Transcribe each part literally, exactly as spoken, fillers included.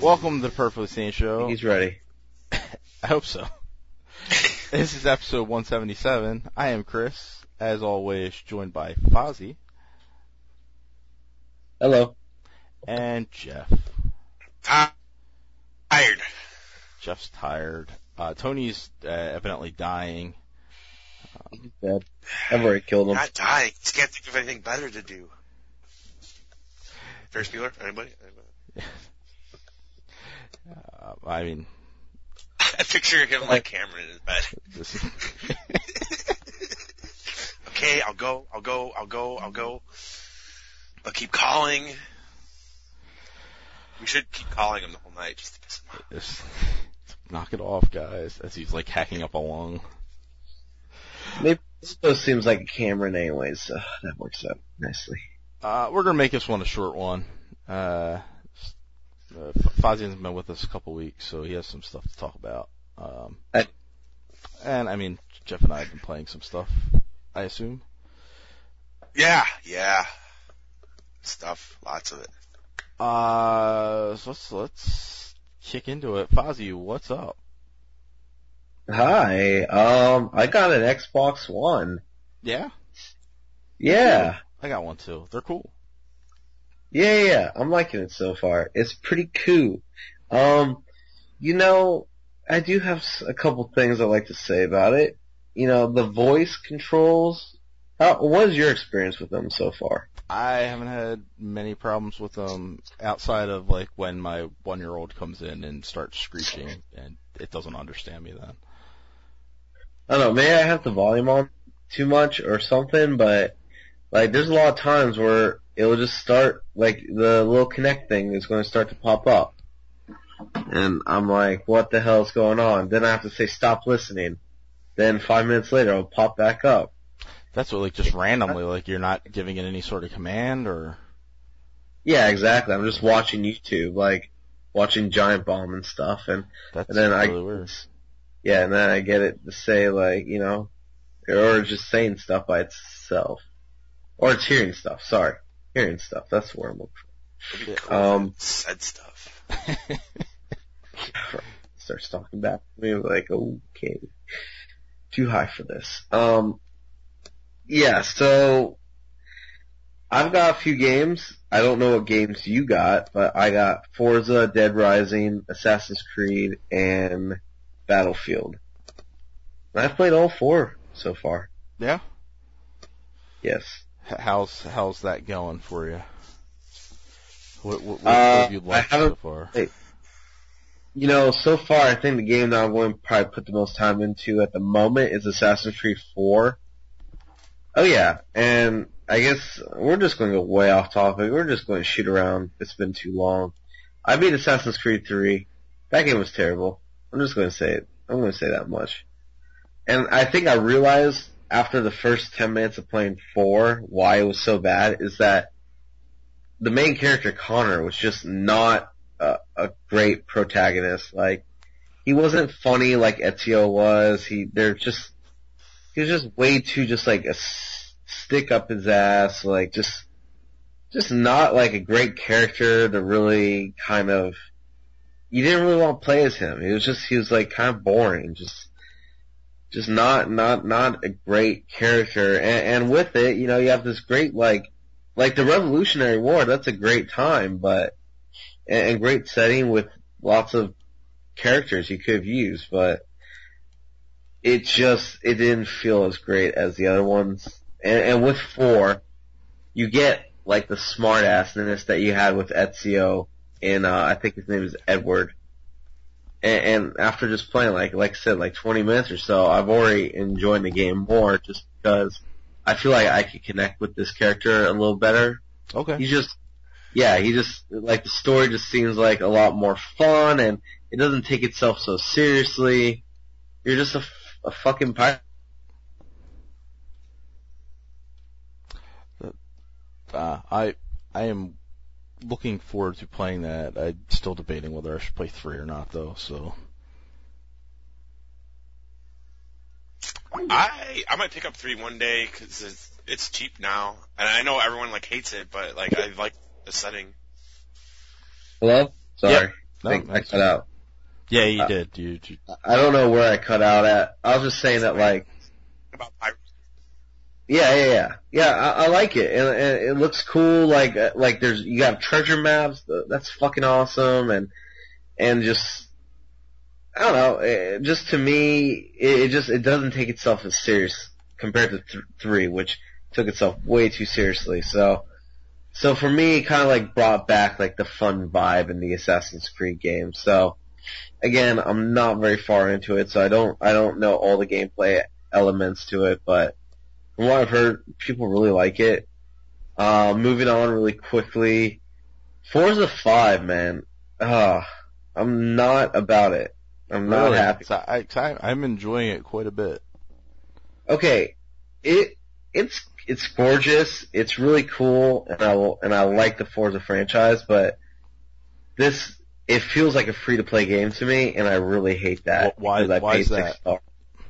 Welcome to the Perfectly Sane Show. He's ready. I hope so. This is episode one seventy-seven. I am Chris, as always, joined by Fozzie. Hello. And Jeff. Tired. Jeff's tired. Uh, Tony's uh, evidently dying. Um, He's dead. I've already killed him. Not dying. Just can't think of anything better to do. Ferris Bueller? Anybody? Anybody? Uh, I mean... I picture him like Cameron in his bed. Okay, I'll go, I'll go, I'll go, I'll go. I'll keep calling. We should keep calling him the whole night just to piss him off. Just knock it off, guys, as he's like hacking up a lung. Maybe this seems like a Cameron anyways, so that works out nicely. Uh, we're gonna make this one a short one. Uh, uh Fozzie hasn't been with us a couple weeks, so he has some stuff to talk about. Um, I, and I mean, Jeff and I have been playing some stuff, I assume. Yeah, yeah. Stuff, lots of it. Uh, so let's, let's kick into it. Fozzie, what's up? Hi, um, I got an Xbox One. Yeah? Yeah. I got one too. They're cool. Yeah, yeah, I'm liking it so far. It's pretty cool. Um, you know, I do have a couple things I'd like to say about it. You know, the voice controls, how, what is your experience with them so far? I haven't had many problems with them outside of like when my one-year-old comes in and starts screeching and it doesn't understand me then. I don't know, maybe I have the volume on too much or something, but like there's a lot of times where it'll just start, like the little Kinect thing is going to start to pop up. And I'm like, what the hell's going on? Then I have to say stop listening. Then five minutes later it'll pop back up. That's what, like, just randomly, like, you're not giving it any sort of command, or? Yeah, exactly. I'm just watching YouTube, like, watching Giant Bomb and stuff, and, That's and then really I, weird. Yeah, and then I get it to say, like, you know, or just saying stuff by itself. Or it's hearing stuff, sorry. Hearing stuff, that's the word I'm looking for. Um, said stuff. Starts talking back to me, like, okay. Too high for this. Um, Yeah, so I've got a few games. I don't know what games you got, but I got Forza, Dead Rising, Assassin's Creed, and Battlefield. And I've played all four so far. Yeah? Yes. H- how's how's that going for you? What, what, what Uh, have you liked I so far? Hey, you know, so far I think the game that I'm going to probably put the most time into at the moment is Assassin's Creed four. Oh yeah, and I guess we're just going to go way off topic. We're just going to shoot around. It's been too long. I beat Assassin's Creed three. That game was terrible. I'm just going to say it. I'm going to say that much. And I think I realized after the first ten minutes of playing four why it was so bad is that the main character, Connor, was just not a, a great protagonist. Like, he wasn't funny like Ezio was. He, they're just, He was just way too just like a stick up his ass, like just, just not like a great character to really kind of, you didn't really want to play as him. He was just, he was like kind of boring, just, just not, not, not a great character. And, and with it, you know, you have this great like, like the Revolutionary War, that's a great time, but, and, and great setting with lots of characters you could have used, but, it just, it didn't feel as great as the other ones. And, and with four, you get, like, the smart-assness that you had with Ezio in, uh, I think his name is Edward. And, and after just playing, like, like I said, like twenty minutes or so, I've already enjoyed the game more just because I feel like I could connect with this character a little better. Okay. He's just, yeah, he just, like, the story just seems like a lot more fun, and it doesn't take itself so seriously. You're just a A fucking pirate. Uh, I I am looking forward to playing that. I'm still debating whether I should play three or not, though. So I I might pick up three one day because it's, it's cheap now, and I know everyone like hates it, but like I like the setting. Hello? Sorry. Yep. No, think I that's- cut out. Yeah, you Uh, did. You, you I don't know where I cut out at. I was just saying that, like, About pirates. yeah, yeah, yeah, yeah. I, I like it, and, and it looks cool. Like, uh, like there's you got treasure maps. th- That's fucking awesome, and and just I don't know. It, just to me, it, it just it doesn't take itself as serious compared to th- three, which took itself way too seriously. So, so for me, it kind of like brought back like the fun vibe in the Assassin's Creed game. So, again, I'm not very far into it, so I don't I don't know all the gameplay elements to it, but from what I've heard, people really like it. Uh, moving on really quickly, Forza five, man. Uh, I'm not about it. I'm not really, happy. 'cause I, I, I'm enjoying it quite a bit. Okay, it it's it's gorgeous. It's really cool, and I will- and I like the Forza franchise, but this it feels like a free to play game to me, and I really hate that. Wh- why- because I why paid is six that? dollars.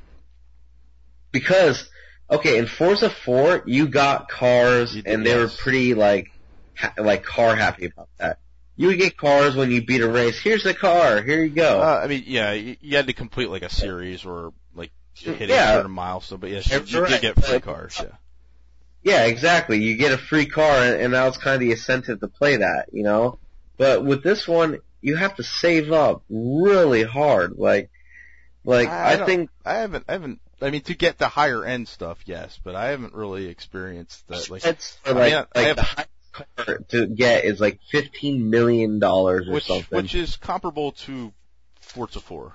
Because okay, in Forza four, you got cars, You did, and they were yes. pretty like ha- like car happy about that. You would get cars when you beat a race. Here's the car. Here you go. Uh, I mean, yeah, you, you had to complete like a series or like hit Yeah. a certain milestone, but yes, you, That's you did right. get free cars. Yeah. Yeah, exactly. You get a free car, and, and now it's kind of the incentive to play that, you know? But with this one, you have to save up really hard. Like, like, I I, don't- think, I haven't, I haven't. I mean, to get the higher end stuff, yes, but I haven't really experienced that. Like, it's I like, mean, I like have- the highest car to get is like fifteen million dollars or which something. which is comparable to Forza four.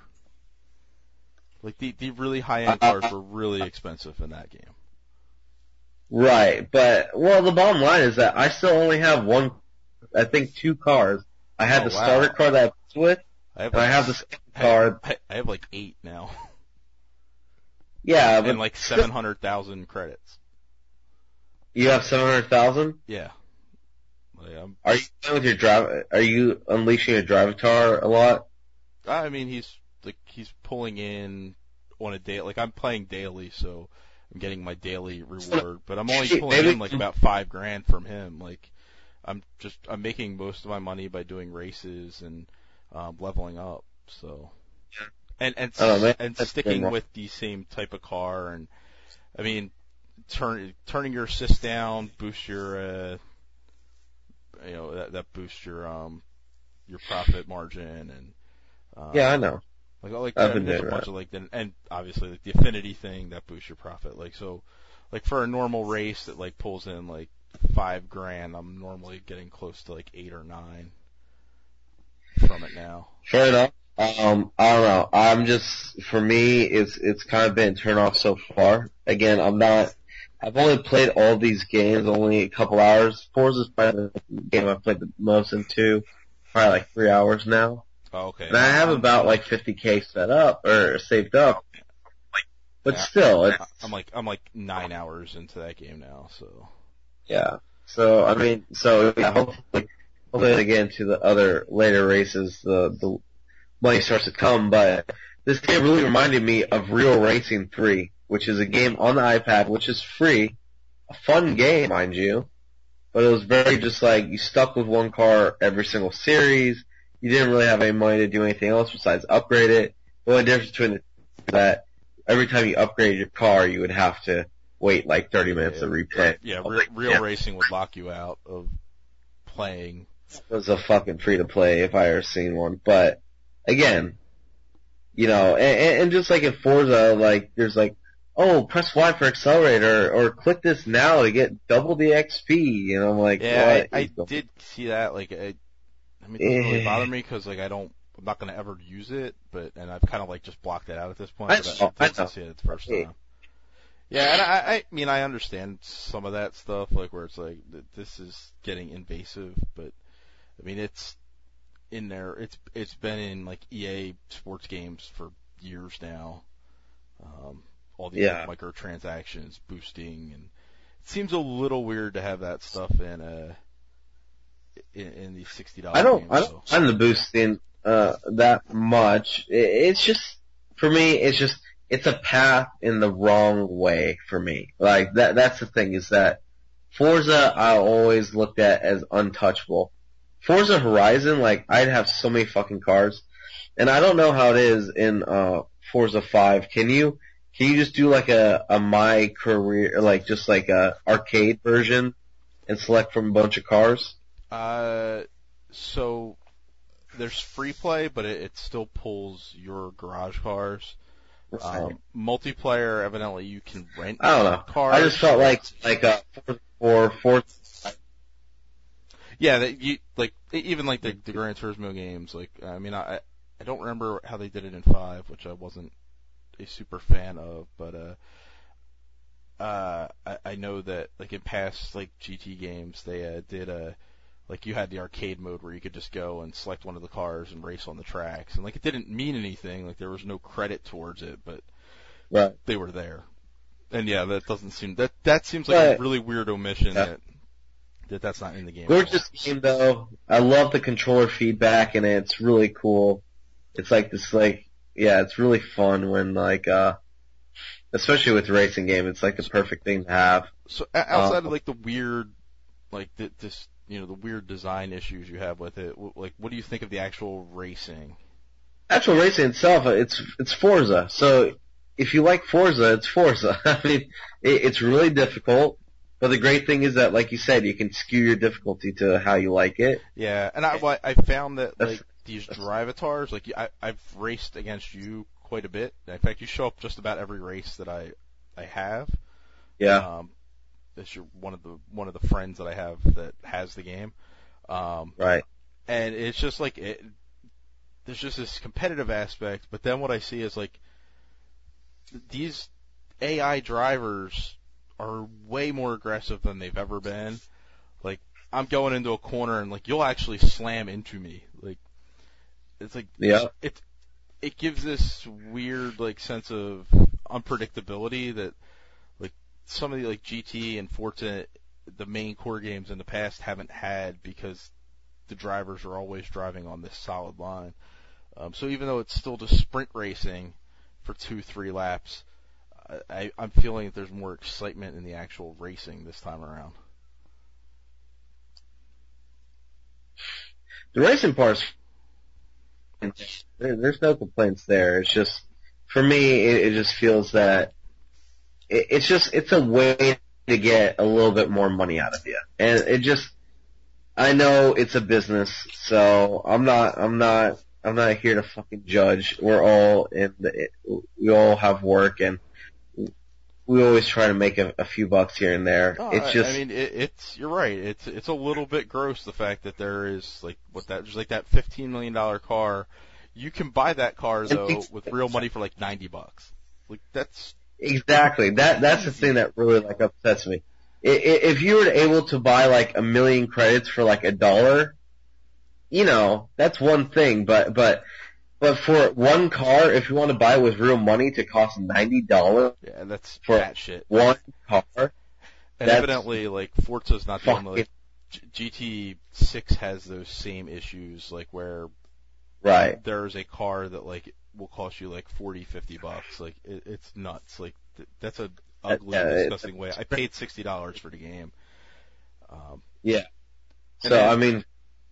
Like the the really high end Uh, cars were really expensive in that game. Right, but, well, the bottom line is that I still only have one, I think two cars. I had Oh, the wow. starter car that I was with, I have and I like, have the second I, car. I, I have like eight now, Yeah, but and like seven hundred thousand credits. you have seven hundred thousand? Yeah. Like, I'm, Are you playing with your drive? Are you unleashing your drivatar a lot? I mean, he's like he's pulling in on a day. Like I'm playing daily, so I'm getting my daily reward. But I'm only Shit, pulling maybe- in like about five grand from him. Like I'm just I'm making most of my money by doing races and um, leveling up. So and and Oh, man, and that's sticking good. with the same type of car. And I mean, turn turning your assist down boosts your uh, you know that that boosts your um your profit margin and um, Yeah, I know. like, like I've I been mean, there's a doing bunch that. of like, the, and obviously like the affinity thing that boosts your profit. Like so, like for a normal race that like pulls in like five grand, I'm normally getting close to like eight or nine from it now. Fair enough. Um, I don't know. I'm just, for me, it's it's kind of been turned off so far. Again, I'm not. I've only played all these games only a couple hours. Forza's probably the game I've played the most into, probably like three hours now. Oh, okay. And I have about like fifty K set up or saved up. But Yeah. still, it's I'm like I'm like nine hours into that game now, so yeah. So I mean, so yeah, hopefully, hopefully they get into the other later races, the the money starts to come. But this game really reminded me of Real Racing three, which is a game on the iPad, which is free, a fun game, mind you. But it was very just like you stuck with one car every single series. You didn't really have any money to do anything else besides upgrade it. The only difference between the that every time you upgraded your car, you would have to wait like thirty minutes to replay. yeah, I was re- like, real yeah. racing would lock you out of playing. It was a fucking free to play if I ever seen one. But again, you know, and, and just like in Forza, like there's like, oh, press Y for accelerator, or click this now to get double the X P. And I'm like, Yeah, what I, I is going- did see that. Like, I, I mean, it doesn't really Eh. bother me because like I don't, I'm not going to ever use it. But and I've kind of like just blocked it out at this point. I but know, I, I did know. see it the first Yeah. time. Yeah, and I, I mean, I understand some of that stuff, like where it's like th- this is getting invasive, but I mean, it's in there. It's it's been in like E A sports games for years now. Um, all these Yeah. like, microtransactions, boosting, and it seems a little weird to have that stuff in uh in, in these sixty dollars I don't, games. I don't so. find the boosting uh, that much. It, it's just for me, it's just it's a path in the wrong way for me. Like that. That's the thing is that Forza I always looked at as untouchable. Forza Horizon, like, I'd have so many fucking cars. And I don't know how it is in, uh, Forza five. Can you, can you just do like a, a My Career, like just like a arcade version and select from a bunch of cars? Uh, so there's free play, but it, it still pulls your garage cars. Um, multiplayer, evidently, you can rent I don't know. cars. I just felt like, like, uh, for Forza. Yeah, that you, like, even like the, the Gran Turismo games, like, I mean, I, I don't remember how they did it in five, which I wasn't a super fan of, but, uh, uh, I, I know that, like, in past, like, G T games, they, uh, did a, like, you had the arcade mode where you could just go and select one of the cars and race on the tracks. And, like, it didn't mean anything. Like, there was no credit towards it, but right. they were there. And, yeah, that doesn't seem... That that seems like but, a really weird omission yeah. that that that's not in the game. Gorgeous game, though. I love the controller feedback, and it's really cool. It's like this, like... Yeah, it's really fun when, like, uh... especially with the racing game, it's, like, the perfect thing to have. So, outside um, of, like, the weird... Like, the, this... you know, the weird design issues you have with it, like, what do you think of the actual racing? Actual racing itself, it's it's Forza. So if you like Forza, it's Forza. I mean, it, it's really difficult, but the great thing is that, like you said, you can skew your difficulty to how you like it. Yeah, and I I found that, like, these drivatars, like, I, I've raced against you quite a bit. In fact, you show up just about every race that I I have. Yeah. Um, That's your one of the one of the friends that I have that has the game, um, right? And it's just like it, there's just this competitive aspect, but then what I see is like these A I drivers are way more aggressive than they've ever been. Like I'm going into a corner and like you'll actually slam into me. Like it's like yeah, it it gives this weird like sense of unpredictability that. Some of the like G T and Forza, the main core games in the past haven't had because the drivers are always driving on this solid line. Um, so even though it's still just sprint racing for two, three laps, I, I'm feeling that there's more excitement in the actual racing this time around. The racing part, there's no complaints there. It's just, for me, it, it just feels that it's just, it's a way to get a little bit more money out of you. And it just, I know it's a business, so I'm not, I'm not, I'm not here to fucking judge. We're all in the, we all have work and we always try to make a, a few bucks here and there. No, it's just, I mean, it, it's, you're right. It's, it's a little bit gross the fact that there is like, what that, there's like that fifteen million dollars car. You can buy that car though with real money for like ninety bucks. Like that's, Exactly. That that's the thing that really like upsets me. If you were able to buy like a million credits for like a dollar, you know, that's one thing. But but but for one car, if you want to buy it with real money to cost ninety dollars, yeah, that's for that shit. One car. And evidently, like Forza's not the only. Like, G T six has those same issues, like where right there's a car that like will cost you like forty, fifty bucks. Like it, it's nuts. Like th- that's a ugly, uh, disgusting way. I paid sixty dollars for the game. Um, yeah. So then, I mean,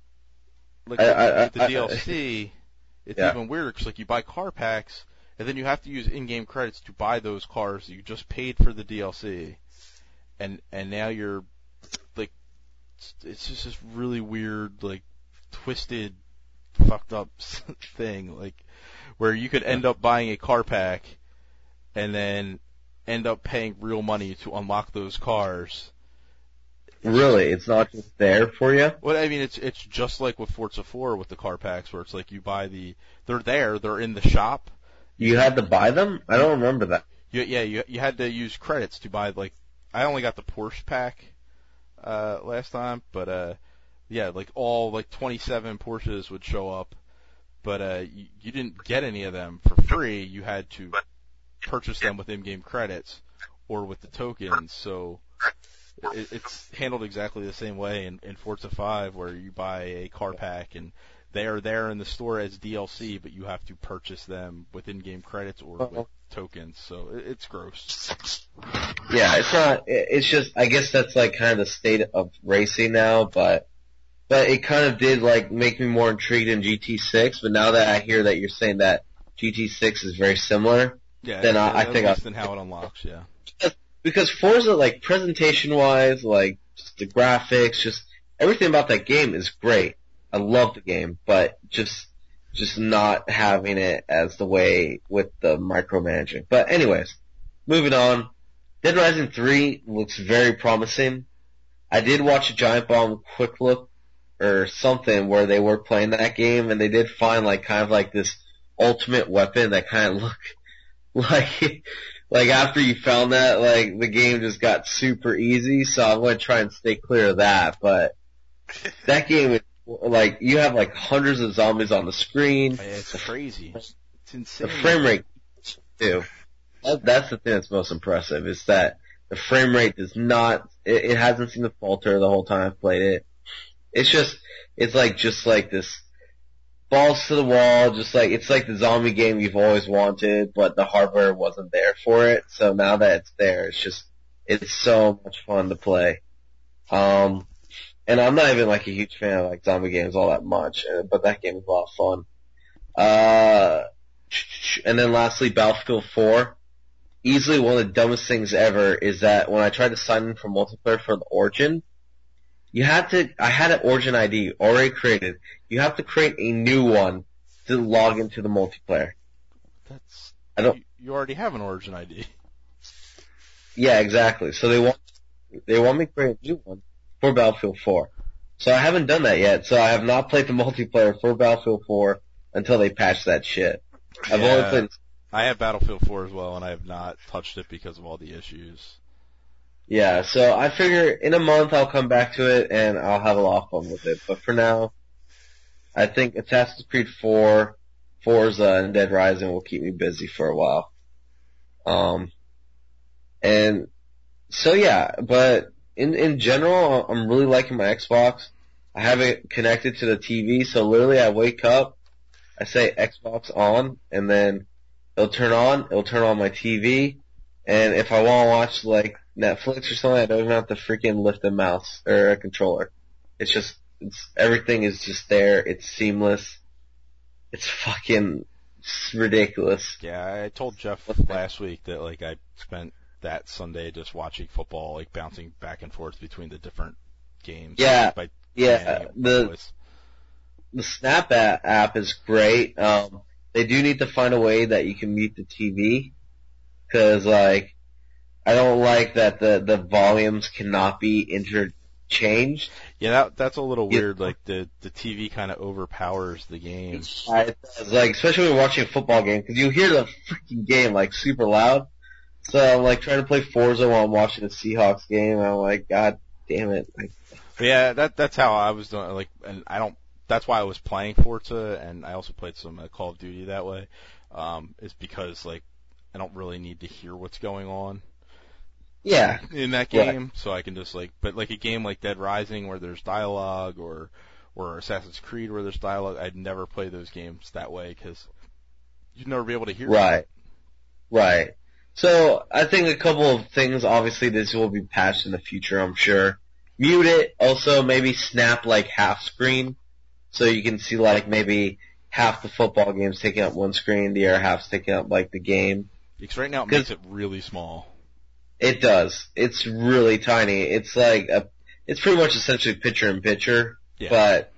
like I, with, I, with the I, D L C, it's yeah. even weirder because like you buy car packs and then you have to use in-game credits to buy those cars that you just paid for the D L C, and and now you're like, it's, it's just this really weird, like twisted, fucked up thing, like where you could end up buying a car pack and then end up paying real money to unlock those cars. Really, it's not just there for you? Well, I mean, it's it's just like with Forza four with the car packs, where it's like you buy the, they're there, they're in the shop. You had to buy them? I don't remember that. You, yeah, you you had to use credits to buy, like, I only got the Porsche pack uh, last time, but uh, yeah, like all like twenty-seven Porsches would show up, but uh, you, you didn't get any of them for free. You had to purchase them with in-game credits or with the tokens. So it, it's handled exactly the same way in, in Forza five, where you buy a car pack and they are there in the store as D L C, but you have to purchase them with in-game credits or with tokens. So it, it's gross. Yeah, it's not. It's just. I guess that's like kind of the state of racing now. But but it kind of did like make me more intrigued in G T six. But now that I hear that you're saying that G T six is very similar, Yeah, then yeah, I, I at think least I in how it unlocks, yeah. because Forza, like presentation wise, like just the graphics, just everything about that game is great. I love the game, but just just not having it as the way with the micromanaging. But anyways, moving on. Dead Rising three looks very promising. I did watch a Giant Bomb quick look or something where they were playing that game, and they did find like kind of like this ultimate weapon that kind of looked like like after you found that, like the game just got super easy. So I'm going to try and stay clear of that. But that game is like you have like hundreds of zombies on the screen. It's crazy. It's The insane. frame rate too. That, that's the thing that's most impressive is that the frame rate does not. It, it hasn't seemed to falter the whole time I've played it. It's just, it's like just like this balls to the wall, just like it's like the zombie game you've always wanted, but the hardware wasn't there for it. So now that it's there, it's just it's so much fun to play. Um, and I'm not even like a huge fan of like zombie games all that much, uh, but that game is a lot of fun. Uh, and then lastly, Battlefield four. Easily one of the dumbest things ever is that when I tried to sign in for multiplayer for the Origin, you had to, I had an Origin I D already created. You have to create a new one to log into the multiplayer. That's, I don't, you, you already have an Origin I D. yeah, exactly. So they want, they want me to create a new one for Battlefield four. So I haven't done that yet, so I have not played the multiplayer for Battlefield four until they patch that shit. I've Yeah. only played, I have Battlefield four as well, and I have not touched it because of all the issues. yeah, so I figure in a month I'll come back to it and I'll have a lot of fun with it. But for now, I think Assassin's Creed four, Forza, and Dead Rising will keep me busy for a while. Um, and so yeah, but in in general, I'm really liking my Xbox. I have it connected to the T V, so literally I wake up, I say Xbox on, and then it'll turn on, it'll turn on my T V, and if I want to watch like Netflix or something, I don't even have to freaking lift a mouse or a controller. It's just, it's, everything is just there, it's seamless, it's fucking it's ridiculous. Yeah, I told Jeff last week that like I spent that Sunday just watching football, like bouncing back and forth between the different games. Yeah, by yeah, the, the Snap a- app is great. Um, they do need to find a way that you can mute the T V, cause like, I don't like that the, the volumes cannot be interchanged. Yeah, that that's a little Yeah. weird. Like the the T V kind of overpowers the game. I, like, especially when you're watching a football game, cause you hear the freaking game like super loud. So I'm like trying to play Forza while I'm watching a Seahawks game, and I'm like, God damn it. Like, But yeah, that that's how I was doing. Like, and I don't. That's why I was playing Forza, and I also played some uh, Call of Duty that way. Um, is because like I don't really need to hear what's going on yeah, in that Right. game, so I can just like. But like a game like Dead Rising where there's dialogue, or or Assassin's Creed where there's dialogue, I'd never play those games that way because you'd never be able to hear. right, it. right. So I think a couple of things, obviously this will be patched in the future, I'm sure. Mute it, also maybe snap like half screen, so you can see like maybe half the football games taking up one screen, the other half's taking up like the game. Because right now it 'Cause- makes it really small. It does. It's really tiny. It's like a, it's pretty much essentially picture in picture, Yeah. but,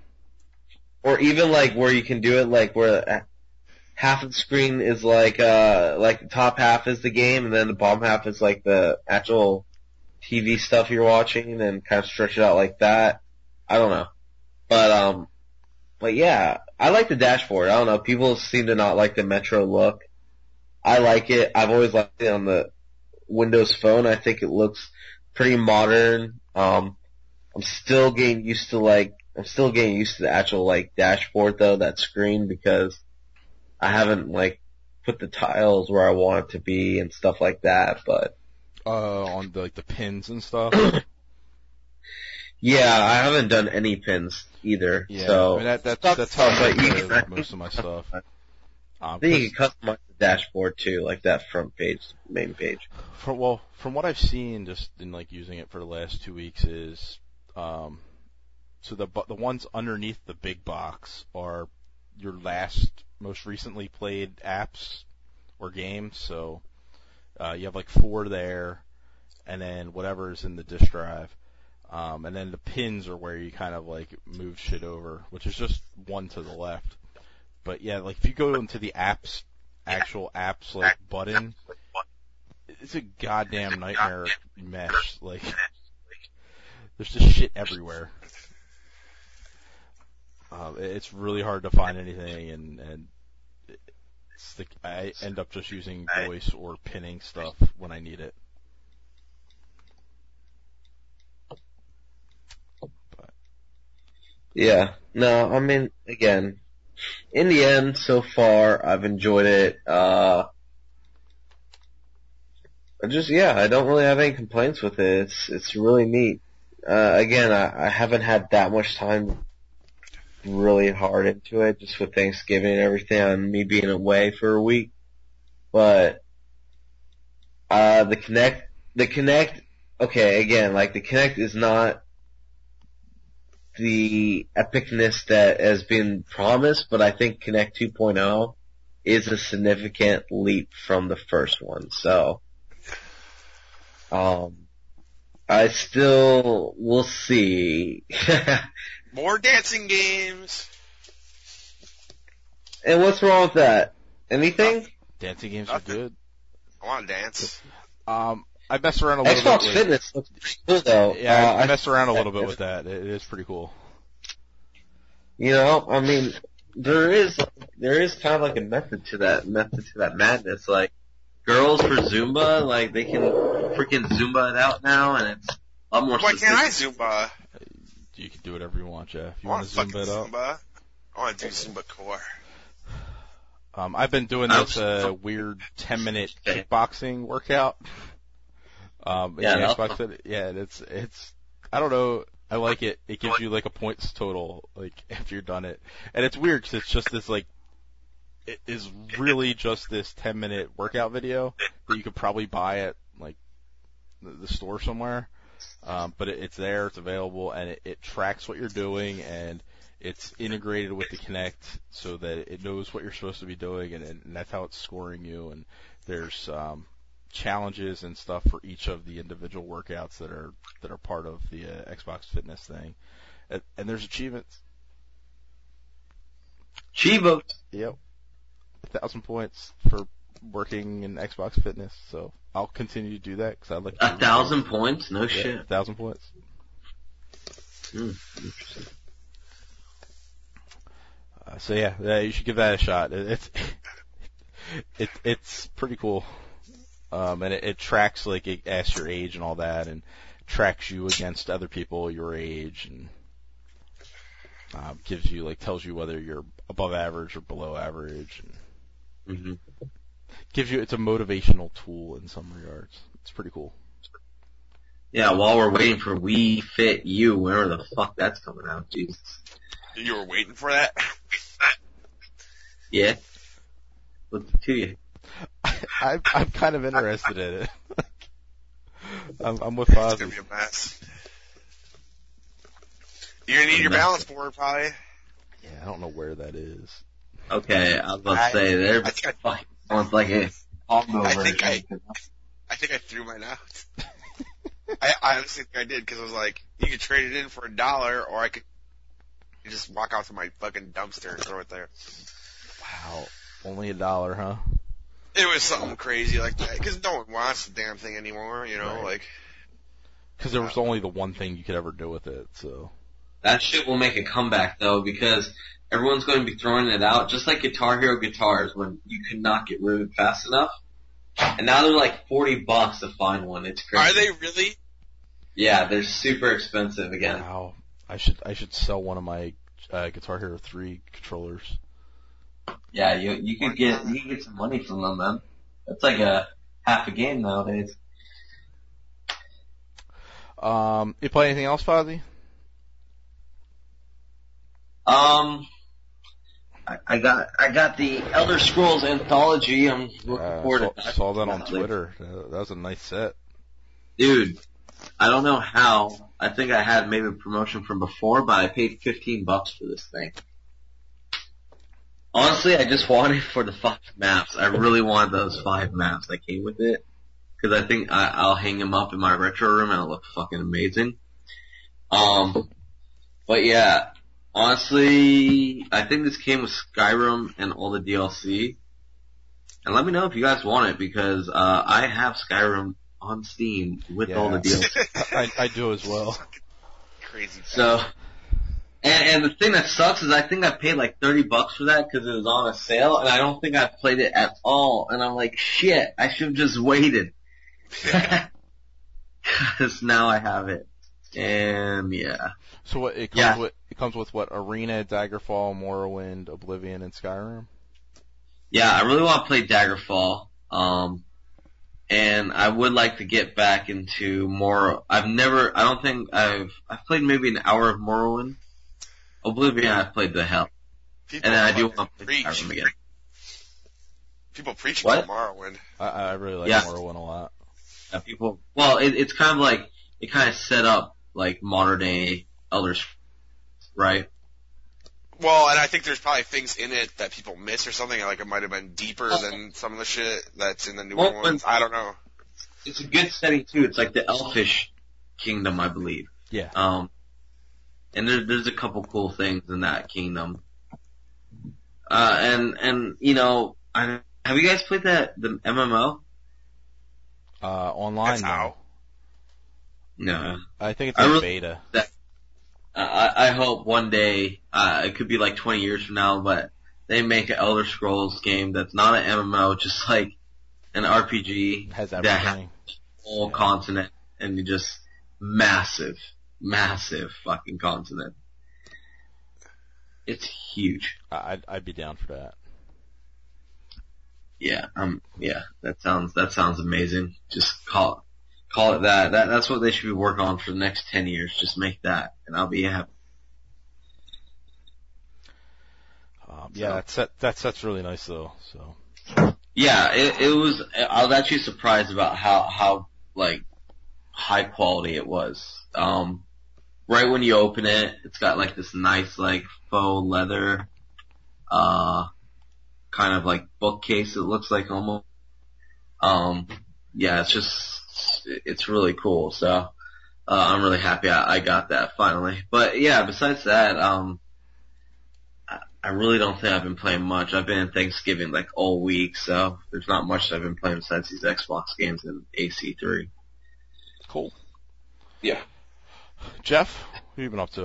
or even like where you can do it like where half of the screen is like, uh, like the top half is the game and then the bottom half is like the actual T V stuff you're watching and kind of stretch it out like that. I don't know. But, um, but yeah, I like the dashboard. I don't know. People seem to not like the Metro look. I like it. I've always liked it on the Windows Phone. I think it looks pretty modern. Um, I'm still getting used to like, I'm still getting used to the actual like dashboard though, that screen, because I haven't like put the tiles where I want it to be and stuff like that, but Uh, on the, like the pins and stuff. yeah, I haven't done any pins either. Yeah, so I mean, that, that's Stuff- that's how I stuff, but you play can- most of my stuff. Um, I think you 'cause can customize the dashboard too, like that front page, main page. from well, from what I've seen, just in like using it for the last two weeks, is um, so the bu- the ones underneath the big box are your last, most recently played apps or games. So uh, you have like four there, and then whatever's in the disk drive. Um, and then the pins are where you kind of like move shit over, which is just one to the left. But yeah, like if you go into the apps, actual apps like button, it's a goddamn nightmare mesh. Like there's just shit everywhere. Um, it's really hard to find anything, and and it's the, I end up just using voice or pinning stuff when I need it. But Yeah. No, I mean, again, in the end, so far, I've enjoyed it. Uh, I just, yeah, I don't really have any complaints with it. It's, it's really neat. Uh, again, I, I haven't had that much time really hard into it, just with Thanksgiving and everything, and me being away for a week. But, uh, the Kinect, the Kinect, okay, again, like, the Kinect is not the epicness that has been promised, but I think Kinect two point oh is a significant leap from the first one. So, um, I still will see. More dancing games. And what's wrong with that? Anything? dancing games Nothing. are good. I want to dance. Um, I mess around a little Xbox bit with Fitness looks pretty cool though. Yeah, Uh, I mess around a little bit with that. It is pretty cool. You know, I mean, there is there is kind of like a method to that method to that madness. Like girls for Zumba, like they can freaking Zumba it out now, and it's a lot more. Why can't I sophisticated. Zumba? You can do whatever you want, Jeff. You I want want to fucking zoom it up? Zumba. I want to do Zumba core. Um, I've been doing this uh, weird ten minute kickboxing workout. Um, in Yeah, the that's Xbox Fit- yeah, and it's it's I don't know. I like it. It gives you like a points total like after you're done it, and it's weird because it's just this like it is really just this ten minute workout video that you could probably buy at like the, the store somewhere. Um, but it, it's there, it's available, and it, it tracks what you're doing, and it's integrated with the Kinect so that it knows what you're supposed to be doing, and, and that's how it's scoring you. And there's um, challenges and stuff for each of the individual workouts that are that are part of the uh, Xbox Fitness thing, and, and there's achievements. Chivo. Yep, a thousand points for working in Xbox Fitness. So I'll continue to do that because I like A thousand points? No yeah, shit. a thousand points. Hmm, interesting. Uh, so yeah, yeah, you should give that a shot. It, it's it it's pretty cool, um, and it, it tracks like it asks your age and all that, and tracks you against other people your age, and um, gives you like tells you whether you're above average or below average, and Mm-hmm. gives you it's a motivational tool in some regards. It's pretty cool. Yeah, while we're waiting for Wii Fit U, whenever the fuck that's coming out, Jesus. You were waiting for that? Yeah. What's it to you? I, I'm kind of interested in it. I'm, I'm with It's Fozzie. gonna be a mess. You're gonna need your balance board, probably. Yeah, I don't know where that is. Okay, I was about to I- say, they're I think fucking sounds like a combo I think version. I think I threw mine out. I, I honestly think I did because I was like, you could trade it in for a dollar, or I could just walk out to my fucking dumpster and throw it there. Wow, only a dollar, huh? It was something crazy like that because no one wants the damn thing anymore. You know, Right. like Because there was only the one thing you could ever do with it, so. That shit will make a comeback though, because everyone's going to be throwing it out, just like Guitar Hero guitars when you could not get rid of it fast enough. And now they're like forty bucks to find one. It's crazy. are they really? Yeah, they're super expensive again. Wow, I should I should sell one of my uh, Guitar Hero three controllers. Yeah, you you could get you could get some money from them, man. That's like a half a game nowadays. Um, you play anything else, Fozzie? Um, I, I got I got the Elder Scrolls Anthology. I'm looking Uh, forward saw, to that. saw that on Twitter. Uh, that was a nice set. Dude, I don't know how. I think I had maybe a promotion from before, but I paid fifteen bucks for this thing. Honestly, I just wanted it for the five maps. I really wanted those five maps that came with it. Cause I think I, I'll hang them up in my retro room and it'll look fucking amazing. Um, but yeah, honestly, I think this came with Skyrim and all the D L C. And let me know if you guys want it because, uh, I have Skyrim on Steam with Yeah. all the D L C. I, I do as well. Crazy. So, and, and the thing that sucks is I think I paid like thirty bucks for that because it was on a sale and I don't think I played it at all. And I'm like, shit, I should have just waited. Cause now I have it. And yeah. So what, it comes Yeah. with, it comes with what, Arena, Daggerfall, Morrowind, Oblivion, and Skyrim? Yeah, I really want to play Daggerfall. Um, and I would like to get back into more, I've never, I don't think I've, I've played maybe an hour of Morrowind. Oblivion I've played the hell. People And then I do fucking want to play preach. Skyrim again. People preach What? about Morrowind. I, I really like Yeah. Morrowind a lot. Yeah, people, well, it, it's kind of like, it kind of set up like modern day Elder Scrolls, right? Well, and I think there's probably things in it that people miss or something. Like it might have been deeper Oh. than some of the shit that's in the newer Well, ones. I don't know. It's a good setting too. It's like the Elfish kingdom, I believe. Yeah. Um, and there's there's a couple cool things in that kingdom. Uh, and and you know, I, have you guys played that the M M O? Uh, online That's now. how. No. I think it's I in really- beta. I, I hope one day, uh, it could be like twenty years from now, but they make an Elder Scrolls game that's not an M M O, just like an R P G It has that has everything. a whole Yeah. continent and you just massive, massive fucking continent. It's huge. I- I'd, I'd be down for that. Yeah, um, yeah, that sounds, that sounds amazing. Just call, call it that. That, that's what they should be working on for the next ten years. Just make that and I'll be happy. Um, yeah, So- that set, that set's really nice though, so. Yeah, it, it was, I was actually surprised about how, how, like, high quality it was. Um, right when you open it, it's got like this nice, like, faux leather, uh, kind of like bookcase it looks like almost. Um, yeah, it's just, it's really cool, so, uh, I'm really happy I, I got that finally. But yeah, besides that, um, I really don't think I've been playing much. I've been in Thanksgiving like all week, so there's not much that I've been playing besides these Xbox games and A C three. Cool. Yeah. Jeff, what have you been up to?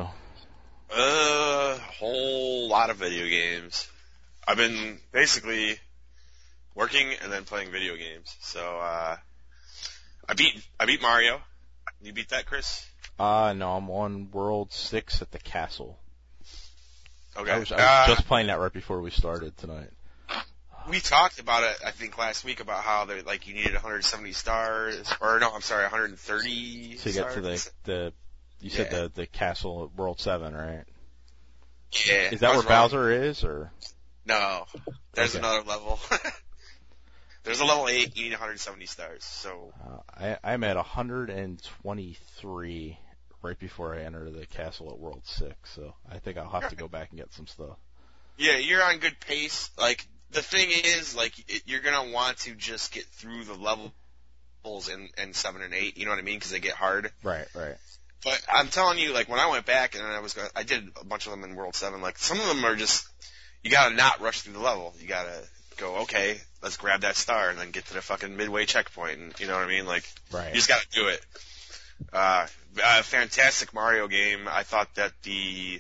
A whole lot of video games. I've been basically working and then playing video games. So, uh, I beat, I beat Mario. You beat that, Chris? Uh, no, I'm on World six at the castle. Okay. I was, I was uh, just playing that right before we started tonight. we talked about it, I think, last week about how they like you needed one hundred seventy stars, or no, I'm sorry, one hundred thirty To get to the, stars. the, you said Yeah. the, the castle at World seven, right? Yeah. Is that I where was wrong. Bowser is, or? No. There's Okay. another level. There's a level eight, you need one hundred seventy stars, so. Uh, I, I'm at one hundred twenty-three right before I enter the castle at World six, so I think I'll have to go back and get some stuff. Yeah, you're on good pace. Like, the thing is, like, it, you're gonna want to just get through the levels in, in seven and eight, you know what I mean? Because they get hard. Right, right. But I'm telling you, like, when I went back and I was gonna, I did a bunch of them in World seven, like, some of them are just, you gotta not rush through the level. You gotta go, okay, let's grab that star and then get to the fucking midway checkpoint, and, you know what I mean? Like, Right. you just gotta do it. Uh, a fantastic Mario game. I thought that the,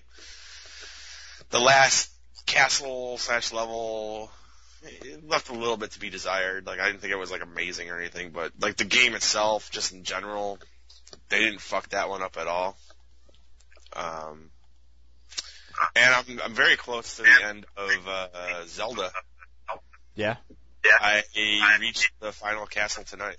the last castle slash level, it left a little bit to be desired. Like, I didn't think it was, like, amazing or anything, but, like, the game itself, just in general, they didn't fuck that one up at all. Um, and I'm, I'm very close to the end of, uh, Zelda. Yeah? I reached the final castle tonight.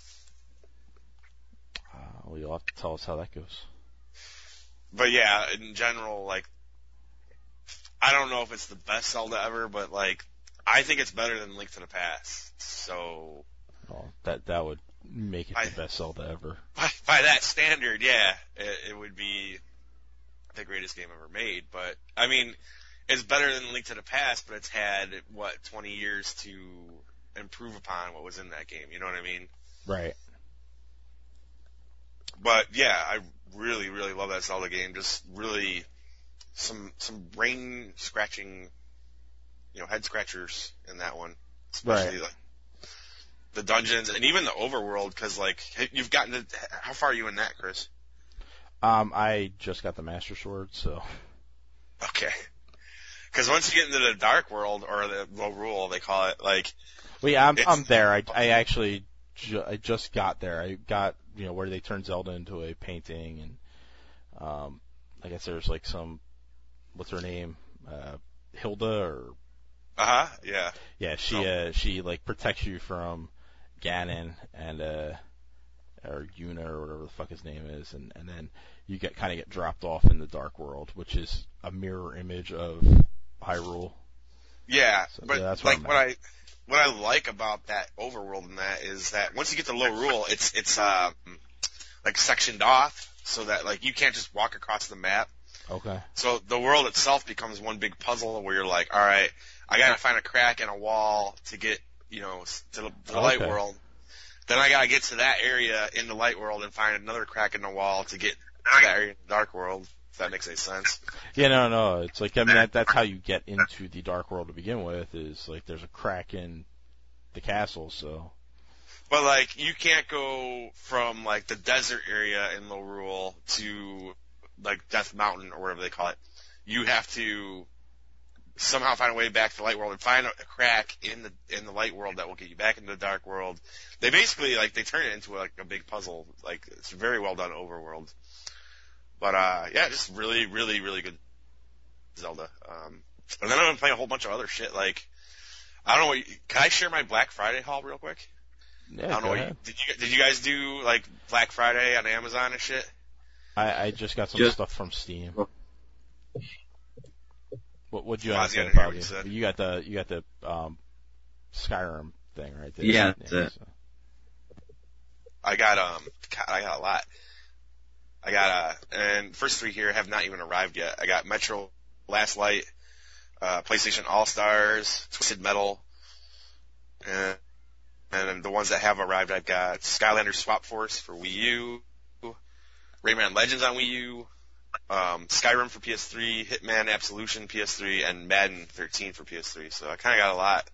Uh, well, you'll have to tell us how that goes. But yeah, in general, like, I don't know if it's the best Zelda ever, but like, I think it's better than Link to the Past. So, Well, that, that would make it by, the best Zelda ever. By, by that standard, yeah, it, it would be the greatest game ever made. But I mean, it's better than Link to the Past, but it's had what twenty years to improve upon what was in that game. You know what I mean? Right. But yeah, I really, really love that Zelda game. Just really some some brain scratching, you know, head scratchers in that one, especially right. like the dungeons and even the overworld. Because like you've gotten to, how far are you in that, Chris? Um, I just got the Master Sword, so. Okay. Because once you get into the Dark World or the Lorule, they call it, like. Well, yeah, I'm I'm there. I I actually ju- I just got there. I got you know where they turn Zelda into a painting, and um, I guess there's like some, what's her name, uh, Hilda or. Uh huh. Yeah. Yeah, she oh. uh she like protects you from Ganon and uh or Yuna or whatever the fuck his name is, and and then you get kind of get dropped off in the Dark World, which is a mirror image of Hyrule. Yeah, so, but yeah, that's like what I what I like about that overworld and that is that once you get to Lorule, it's it's uh like sectioned off so that like you can't just walk across the map. Okay. So the world itself becomes one big puzzle where you're like, all right, I gotta find a crack in a wall to get you know to the, to the okay. light world. Then I gotta get to that area in the light world and find another crack in the wall to get to that area in the dark world. If that makes any sense. Yeah, no, no. It's like I mean that, that's how you get into the Dark World to begin with. Is like there's a crack in the castle, so. But like you can't go from like the desert area in Lorule to like Death Mountain or whatever they call it. You have to somehow find a way back to the light world and find a crack in the in the light world that will get you back into the dark world. They basically like they turn it into like a big puzzle. Like it's very well done overworld. But uh yeah, just really, really, really good Zelda. Um and then I'm gonna play a whole bunch of other shit. Like I don't know what you, can I share my Black Friday haul real quick? Yeah, I don't know what you, did you did you guys do like Black Friday on Amazon and shit? I, I just got some just, stuff from Steam. What would you Fozzie, have? I didn't hear what you You got the you got the um, Skyrim thing, right? The, yeah, that's it. So. I got um I got a lot. I got uh and first three here have not even arrived yet. I got Metro Last Light, uh PlayStation All Stars, Twisted Metal, and and the ones that have arrived I've got Skylanders Swap Force for Wii U, Rayman Legends on Wii U, um Skyrim for P S three, Hitman Absolution P S three, and Madden thirteen for P S three. So I kinda got a lot.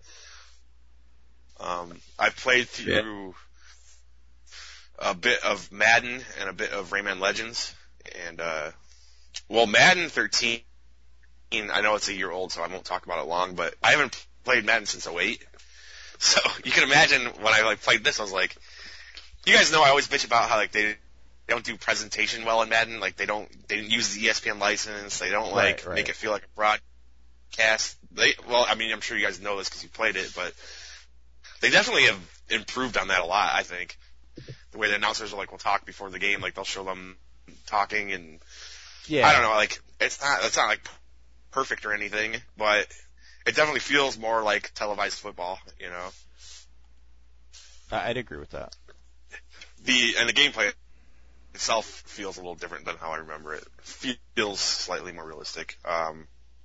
Um I've played through yeah. a bit of Madden and a bit of Rayman Legends, and uh, well, Madden thirteen. I know it's a year old, so I won't talk about it long. But I haven't played Madden since oh eight, so you can imagine when I like played this, I was like, you guys know I always bitch about how like they don't do presentation well in Madden. Like they don't they didn't use the E S P N license. They don't like right, right. make it feel like a broadcast. They well, I mean, I'm sure you guys know this because you played it, but they definitely have improved on that a lot. I think. The way the announcers will like will talk before the game, like they'll show them talking, and yeah, I don't know, like it's not it's not like perfect or anything, but it definitely feels more like televised football, you know. I'd agree with that. The and the gameplay itself feels a little different than how I remember it. It feels slightly more realistic. Um,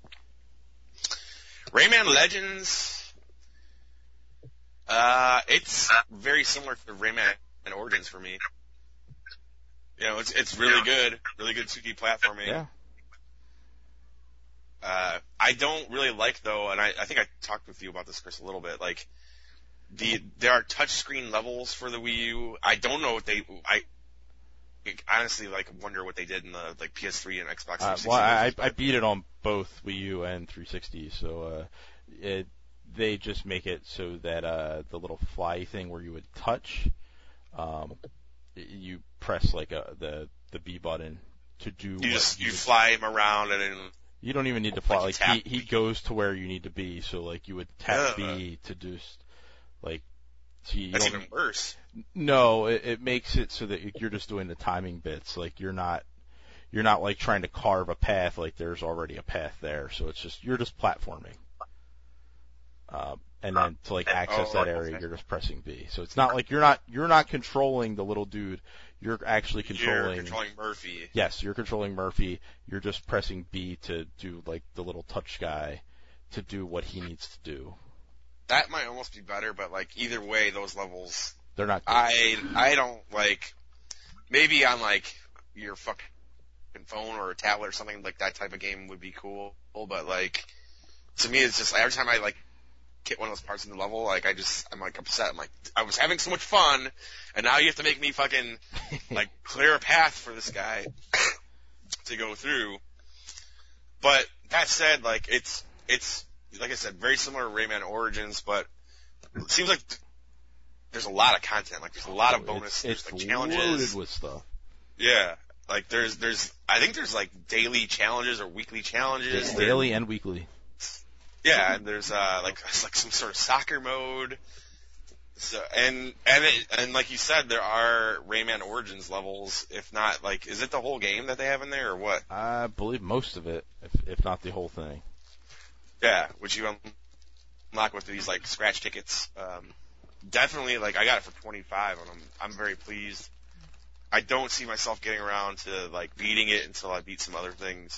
Rayman Legends, uh, it's very similar to Rayman and Origins for me. You know, it's it's really good, really good two D platforming. Yeah. Uh, I don't really like though, and I, I think I talked with you about this, Chris, a little bit. Like, the there are touchscreen levels for the Wii U. I don't know what they. I honestly like wonder what they did in the like P S three and Xbox three sixty. Uh, well, I I beat it on both Wii U and three sixty, so uh, it they just make it so that uh the little fly thing where you would touch. Um, you press like a, the the B button to do. You what just you you would, fly him around and then. You don't even need to fly. Like, Like he he goes to where you need to be. So like you would tap uh, B to do like. So you that's don't, even worse. No, it, it makes it so that you're just doing the timing bits. Like you're not you're not like trying to carve a path. Like there's already a path there. So it's just you're just platforming. Um, and then to like access Oh, that okay. area, you're just pressing B. So it's not like you're not you're not controlling the little dude. You're actually controlling. You're controlling Murphy. Yes, you're controlling Murphy. You're just pressing B to do like the little touch guy to do what he needs to do. That might almost be better, but like either way, those levels, They're not good. I I don't like. Maybe on like your fucking phone or a tablet or something like that type of game would be cool. But like to me, it's just every time I like hit one of those parts in the level, like I just I'm like upset. I'm like I was having so much fun, and now you have to make me fucking like clear a path for this guy to go through. But that said, like it's it's like I said, very similar to Rayman Origins, but it seems like there's a lot of content. Like there's a lot of bonus. It's, there's it's like challenges. loaded with stuff. Yeah, like there's there's I think there's like daily challenges or weekly challenges. It's daily and weekly. Yeah, and there's uh like it's like some sort of soccer mode. So and and it, and like you said, there are Rayman Origins levels. If not, like, is it the whole game that they have in there, or what? I believe most of it, if if not the whole thing. Yeah, which you unlock with these like scratch tickets. Um, definitely, like I got it for twenty-five, and I'm I'm very pleased. I don't see myself getting around to like beating it until I beat some other things,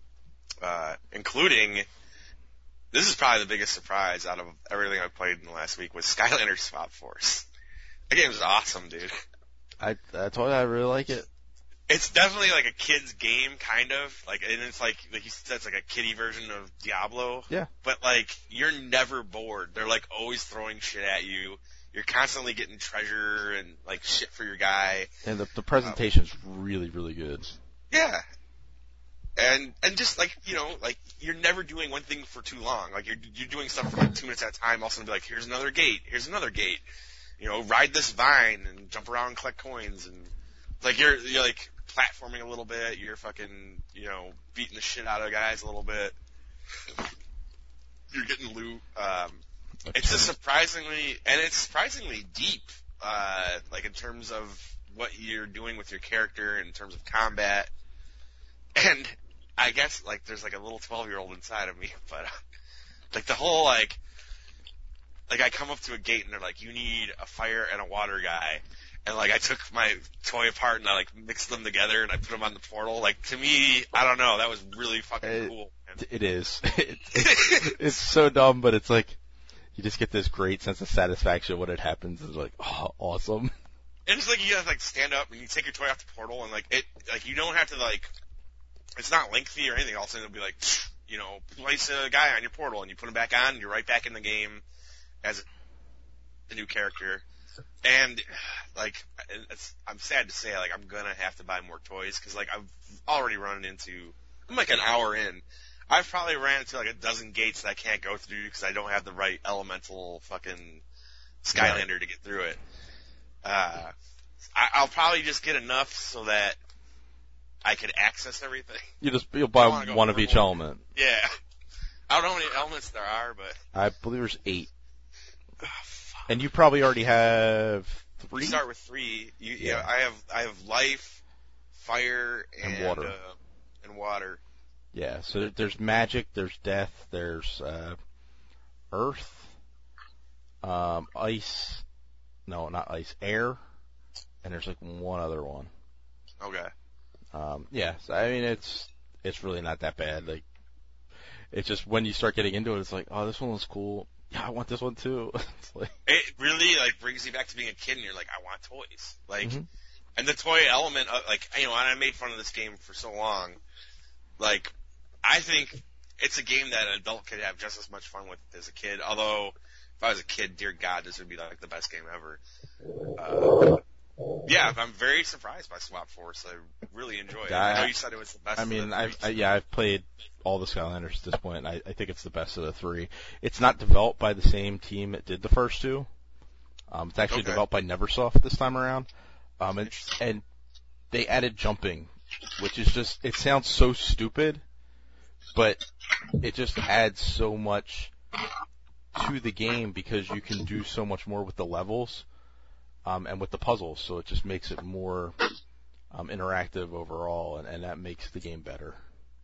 uh, including. This is probably the biggest surprise out of everything I've played in the last week was Skylanders Swap Force. That game is awesome, dude. I I told you I really like it. It's definitely like a kid's game, kind of. Like, and it's like, like you said, it's like a kiddie version of Diablo. Yeah. But like, you're never bored. They're like always throwing shit at you. You're constantly getting treasure and like shit for your guy. And the the presentation's um, really really good. Yeah. And and just like you know, like you're never doing one thing for too long. Like you're you're doing stuff for like two minutes at a time. Also, be like, here's another gate. Here's another gate. You know, ride this vine and jump around and collect coins and like you're you're like platforming a little bit. You're fucking you know beating the shit out of guys a little bit. You're getting loot. Um, it's a surprisingly and it's surprisingly deep. Uh, like in terms of what you're doing with your character in terms of combat and. I guess, like, there's, like, a little twelve-year-old inside of me, but, uh, like, the whole, like, like, I come up to a gate and they're like, you need a fire and a water guy, and, like, I took my toy apart and I, like, mixed them together and I put them on the portal. Like, to me, I don't know, that was really fucking it, cool. Man. It is. It, it's, it's so dumb, but it's like, you just get this great sense of satisfaction when it happens. It's like, oh, awesome. And it's like, you gotta, like, stand up and you take your toy off the portal and, like, it, like, you don't have to, like, it's not lengthy or anything. All of a sudden it'll be like, you know, place a guy on your portal and you put him back on and you're right back in the game as a new character. And, like, it's, I'm sad to say, like, I'm gonna have to buy more toys because, like, I've already run into, I'm like an hour in. I've probably ran into, like, a dozen gates that I can't go through because I don't have the right elemental fucking Skylander yeah. to get through it. Uh, I, I'll probably just get enough so that I could access everything. You just you'll buy one of each element. Yeah, I don't know how many elements there are, but I believe there's eight. Oh, fuck. And you probably already have three. You start with three. You, yeah. yeah, I have I have life, fire, and, and water. Uh, and water. Yeah. So there's magic. There's death. There's uh, earth, um, ice. No, not ice. Air. And there's like one other one. Okay. Um, yeah, so, I mean, it's, it's really not that bad. Like, it's just when you start getting into it, it's like, oh, this one was cool. Yeah, I want this one too. It's like, it really, like, brings you back to being a kid and you're like, I want toys. Like, mm-hmm. and the toy element, of, like, you know, and I made fun of this game for so long. Like, I think it's a game that an adult could have just as much fun with as a kid. Although, if I was a kid, dear God, this would be like the best game ever. Uh, Yeah, I'm very surprised by Swap Force. I really enjoy it. I, I know you said it was the best. I mean, I've, I, yeah, I've played all the Skylanders at this point, and I, I think it's the best of the three. It's not developed by the same team that did the first two. Um, it's actually okay. developed by Neversoft this time around. Um, and, and they added jumping, which is just, it sounds so stupid, but it just adds so much to the game because you can do so much more with the levels. Um, and with the puzzles, so it just makes it more um, interactive overall, and, and that makes the game better.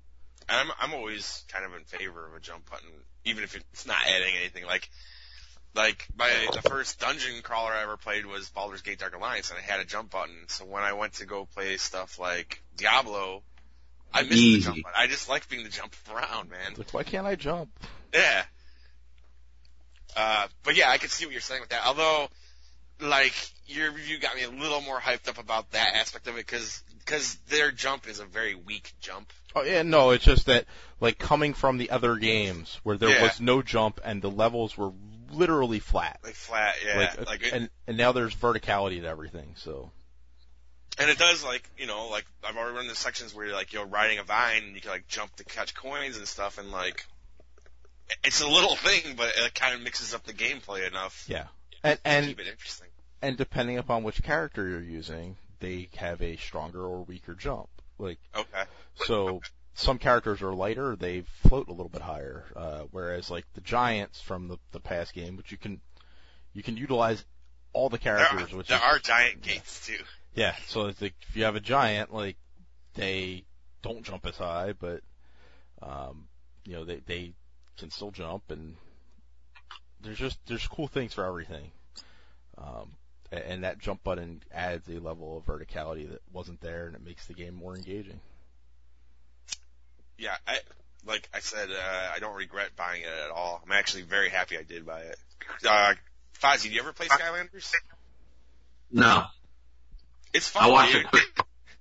I'm I'm always kind of in favor of a jump button, even if it's not adding anything. Like like my the first dungeon crawler I ever played was Baldur's Gate Dark Alliance, and it had a jump button. So when I went to go play stuff like Diablo, I missed Easy. the jump button. I just like being the jump around, man. Like, why can't I jump? Yeah. Uh, but yeah, I can see what you're saying with that. Although, like, your review got me a little more hyped up about that aspect of it, because because their jump is a very weak jump. Oh yeah, no, it's just that like coming from the other games where there Yeah. was no jump and the levels were literally flat. Like flat, yeah. Like, Like it, and and now there's verticality to everything. So and it does, like, you know, like I've already run the sections where you're like you're riding a vine and you can like jump to catch coins and stuff, and like it's a little thing, but it kind of mixes up the gameplay enough yeah, and to and keep it interesting. and depending upon which character you're using, they have a stronger or weaker jump. Like Okay. so. Some characters are lighter, they float a little bit higher, uh, whereas like the giants from the, the past game, which you can you can utilize all the There characters, are, which there is are giant gates too. yeah. So it's like if you have a giant, like they don't jump as high, but um, you know they they can still jump, and there's just there's cool things for everything. Um, a- and that jump button adds a level of verticality that wasn't there, and it makes the game more engaging. Yeah, I like I said, uh, I don't regret buying it at all. I'm actually very happy I did buy it. Uh, Fozzie, do you ever play Skylanders? No. It's fun, I watched dude. a quick.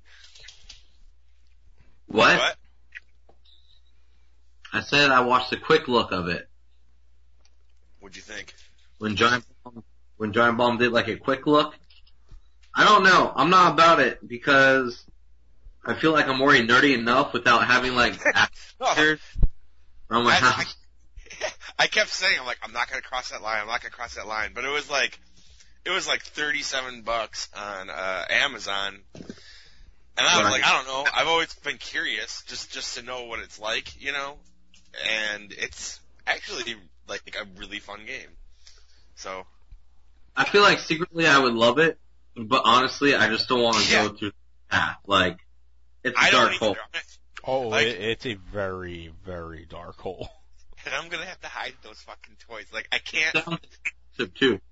What? What? I said I watched a quick look of it. What'd you think? When Giant Bomb, when Giant Bomb did like a quick look. I don't know. I'm not about it because I feel like I'm already nerdy enough without having like No, actors around my I, house. I, I kept saying, I'm like, I'm not gonna cross that line. I'm not gonna cross that line. But it was like, it was like thirty-seven bucks on uh, Amazon, and I was Right. like, I don't know. I've always been curious, just just to know what it's like, you know. And it's actually like a really fun game. So I feel like secretly I would love it, but honestly I just don't want to Yeah. go through that. Like, it's a I dark don't hole. either. Oh, Like- it, it's a very very dark hole. And I'm gonna have to hide those fucking toys. Like I can't. Sounds expensive too.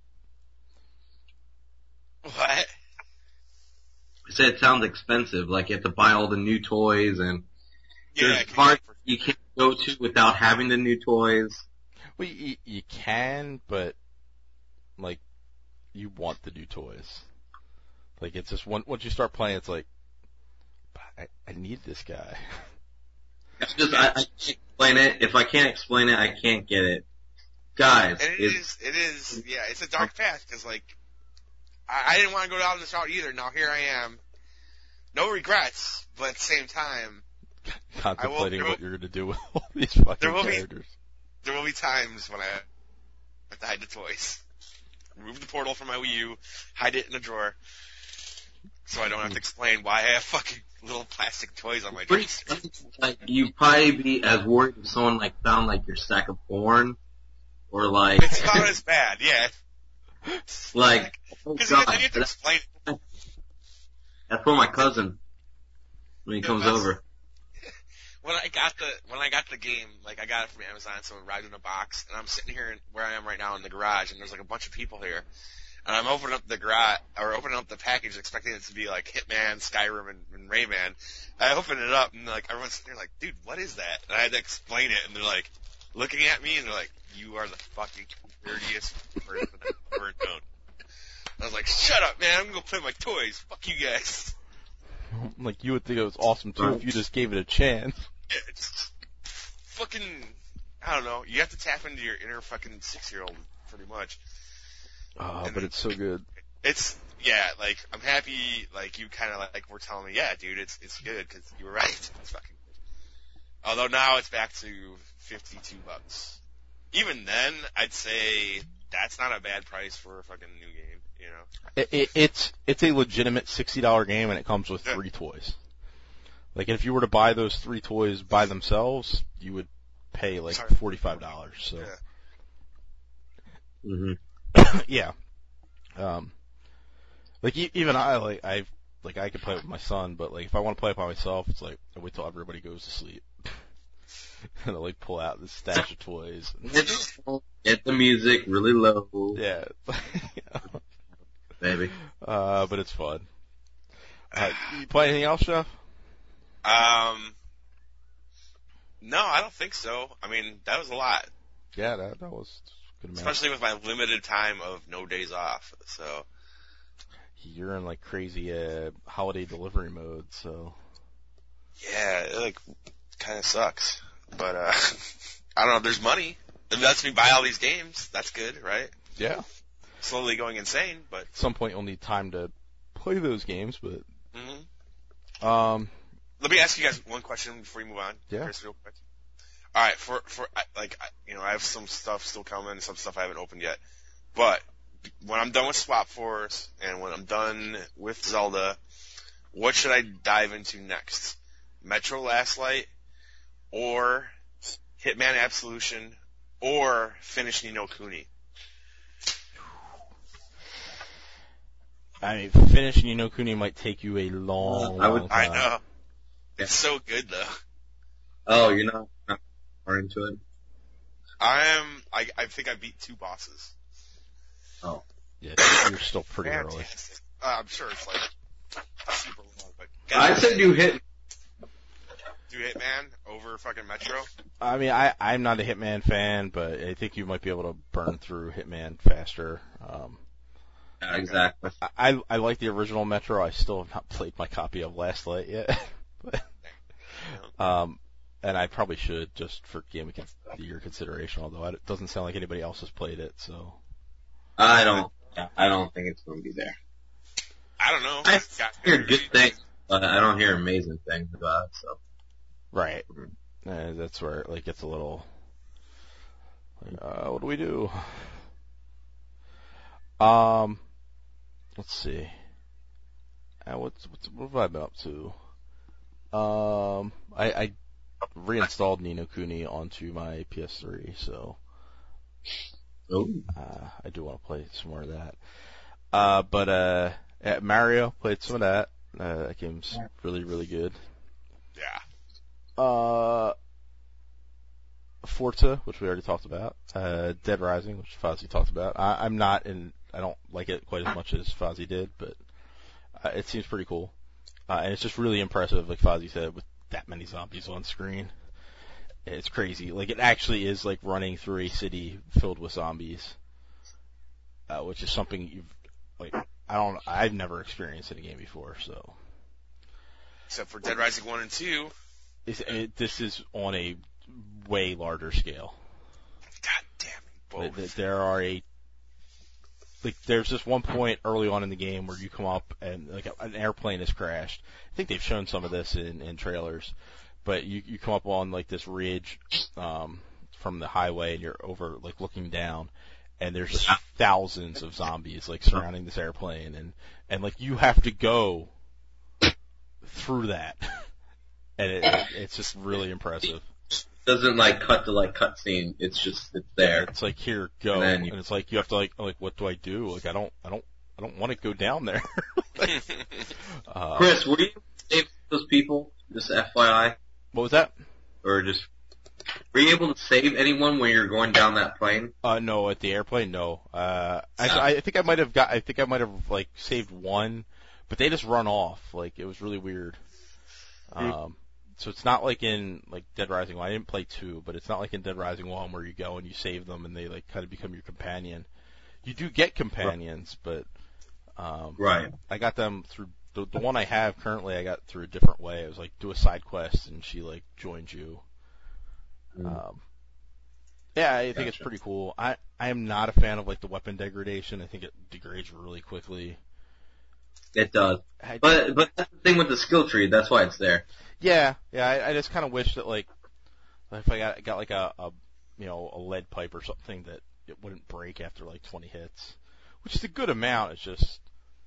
What? I said it sounds expensive. Like you have to buy all the new toys, and Yeah, there's 'cause parts you can't go to without having the new toys. Well, you, you can, but like you want the new toys. Like it's just one, once you start playing, it's like I, I need this guy. It's just I, I can't explain it. If I can't explain it, I can't get it. Guys, And it it's, is, it is, yeah, it's a dark path, because, like, I, I didn't want to go down this route either. Now here I am. No regrets, but at the same time, Contemplating there will- what you're gonna do with all these fucking There will be- characters. there will be times when I have to hide the toys. Remove the portal from my Wii U, hide it in a drawer, so I don't have to explain why I have fucking little plastic toys on my pretty dresser. like you'd probably be as worried if someone like found like your sack of porn, or like It's not as bad, yeah. like oh Because god, then you have to that's, explain. that's for my cousin when he comes That's- over. When I got the when I got the game, like I got it from Amazon, so it arrived in a box, and I'm sitting here in, where I am right now in the garage, and there's like a bunch of people here, and I'm opening up the garage or opening up the package, expecting it to be like Hitman, Skyrim, and, and Rayman. I open it up, and like everyone's sitting there like, dude, what is that? And I had to explain it, and they're like looking at me, and they're like, you are the fucking dirtiest person I've ever known. I was like, shut up, man, I'm gonna go play my toys. Fuck you guys. Like you would think it was awesome too if you just gave it a chance. Yeah, it's fucking, I don't know. You have to tap into your inner fucking six-year-old, pretty much. Oh, but it's so good. It's, yeah, like, I'm happy, like, you kind of, like, were telling me, yeah, dude, it's, it's good, because you were right. It's fucking good. Although now it's back to fifty-two bucks. Even then, I'd say that's not a bad price for a fucking new game, you know? It, it, it's it's a legitimate sixty dollar game, and it comes with Yeah. three toys. Like if you were to buy those three toys by themselves, you would pay like Sorry. forty five dollars. So Yeah. Mm-hmm. yeah, um, like e- even I like I like I could play with my son, but like if I want to play it by myself, it's like I wait till everybody goes to sleep. and I'll, like, pull out the stash of toys. Get the music really low. Yeah. Maybe. Uh, but it's fun. Uh, you play anything else, Jeff? Um, no, I don't think so. I mean, that was a lot. Yeah, that, that was a good amount. Especially with my limited time of no days off, so. You're in, like, crazy, uh, holiday delivery mode, so. Yeah, it, like, kinda sucks. But, uh, I don't know, there's money. It lets me buy all these games. That's good, right? Yeah. Slowly going insane, but. At some point you'll need time to play those games, but. Mm-hmm. Um. Let me ask you guys one question before you move on. Yeah. Chris, real quick. All right, for for like you know, I have some stuff still coming, some stuff I haven't opened yet. But when I'm done with Swap Force and when I'm done with Zelda, what should I dive into next? Metro Last Light, or Hitman Absolution, or finish Ni no Kuni? I mean, finishing Ni no Kuni might take you a long, Uh, I would- long I time. know. It's so good though. Oh, you're not, not more into it? I am. I I think I beat two bosses. Oh. Yeah, you're still pretty early. Fantastic. Uh, I'm sure it's like super long, but I said you hit. do Hitman over fucking Metro. I mean, I, I'm not a Hitman fan, but I think you might be able to burn through Hitman faster. Um, Yeah, exactly. I, I, I like the original Metro. I still have not played my copy of Last Light yet. but, um, and I probably should just for Game of the Year consideration, although it doesn't sound like anybody else has played it, so. I don't. I don't think it's going to be there. I don't know. I Got hear good things, but I don't hear amazing things about it. So. Right. Uh, that's where it like gets a little. Like, uh, what do we do? Um, let's see. Uh, what's, what's what have I been up to? Um, I, I reinstalled Ni no Kuni onto my P S three, so Ooh. uh, I do want to play some more of that. Uh, but uh, at Mario played some of that. Uh, that game's really really good. Yeah. Uh, Forza, which we already talked about. Uh, Dead Rising, which Fozzie talked about. I, I'm not in. I don't like it quite as much as Fozzie did, but uh, it seems pretty cool. Uh, and it's just really impressive, like Fozzie said, with that many zombies on screen. It's crazy. Like it actually is like running through a city filled with zombies, uh, which is something you've like. I don't. I've never experienced in a game before, so. Except for Dead Rising one and two. It's, it, this is on a way larger scale. God damn it, both. There are a like there's this one point early on in the game where you come up and like an airplane has crashed. I think they've shown some of this in, in trailers, but you you come up on like this ridge um, from the highway and you're over like looking down, and there's just thousands of zombies like surrounding this airplane, and and like you have to go through that, and it, it, it's just really impressive. Doesn't like cut to like cutscene. It's just it's there. It's like here, go, And and, then you- it's like you have to like like what do I do? Like I don't I don't I don't want to go down there. Like, uh, Chris, were you able to save those people? Just F Y I, what was that? or just were you able to save anyone when you're going down that plane? Uh, no, at the airplane, no. Uh, I, Ah. I think I might have got. I think I might have like saved one, but they just run off. Like it was really weird. Um, so it's not like in like Dead Rising one. I didn't play two, but it's not like in Dead Rising one where you go and you save them and they like kind of become your companion. You do get companions, but um, Right. I got them through the the one I have currently. I got through a different way. It was like do a side quest and she like joins you. Mm. Um, yeah, I think it's Gotcha. pretty cool. I I am not a fan of like the weapon degradation. I think it degrades really quickly. It does. I, But but that's the thing with the skill tree. That's why it's there. yeah, yeah. I, I just kind of wish that like if I got got like a, a you know a lead pipe or something that it wouldn't break after like twenty hits, which is a good amount. It's just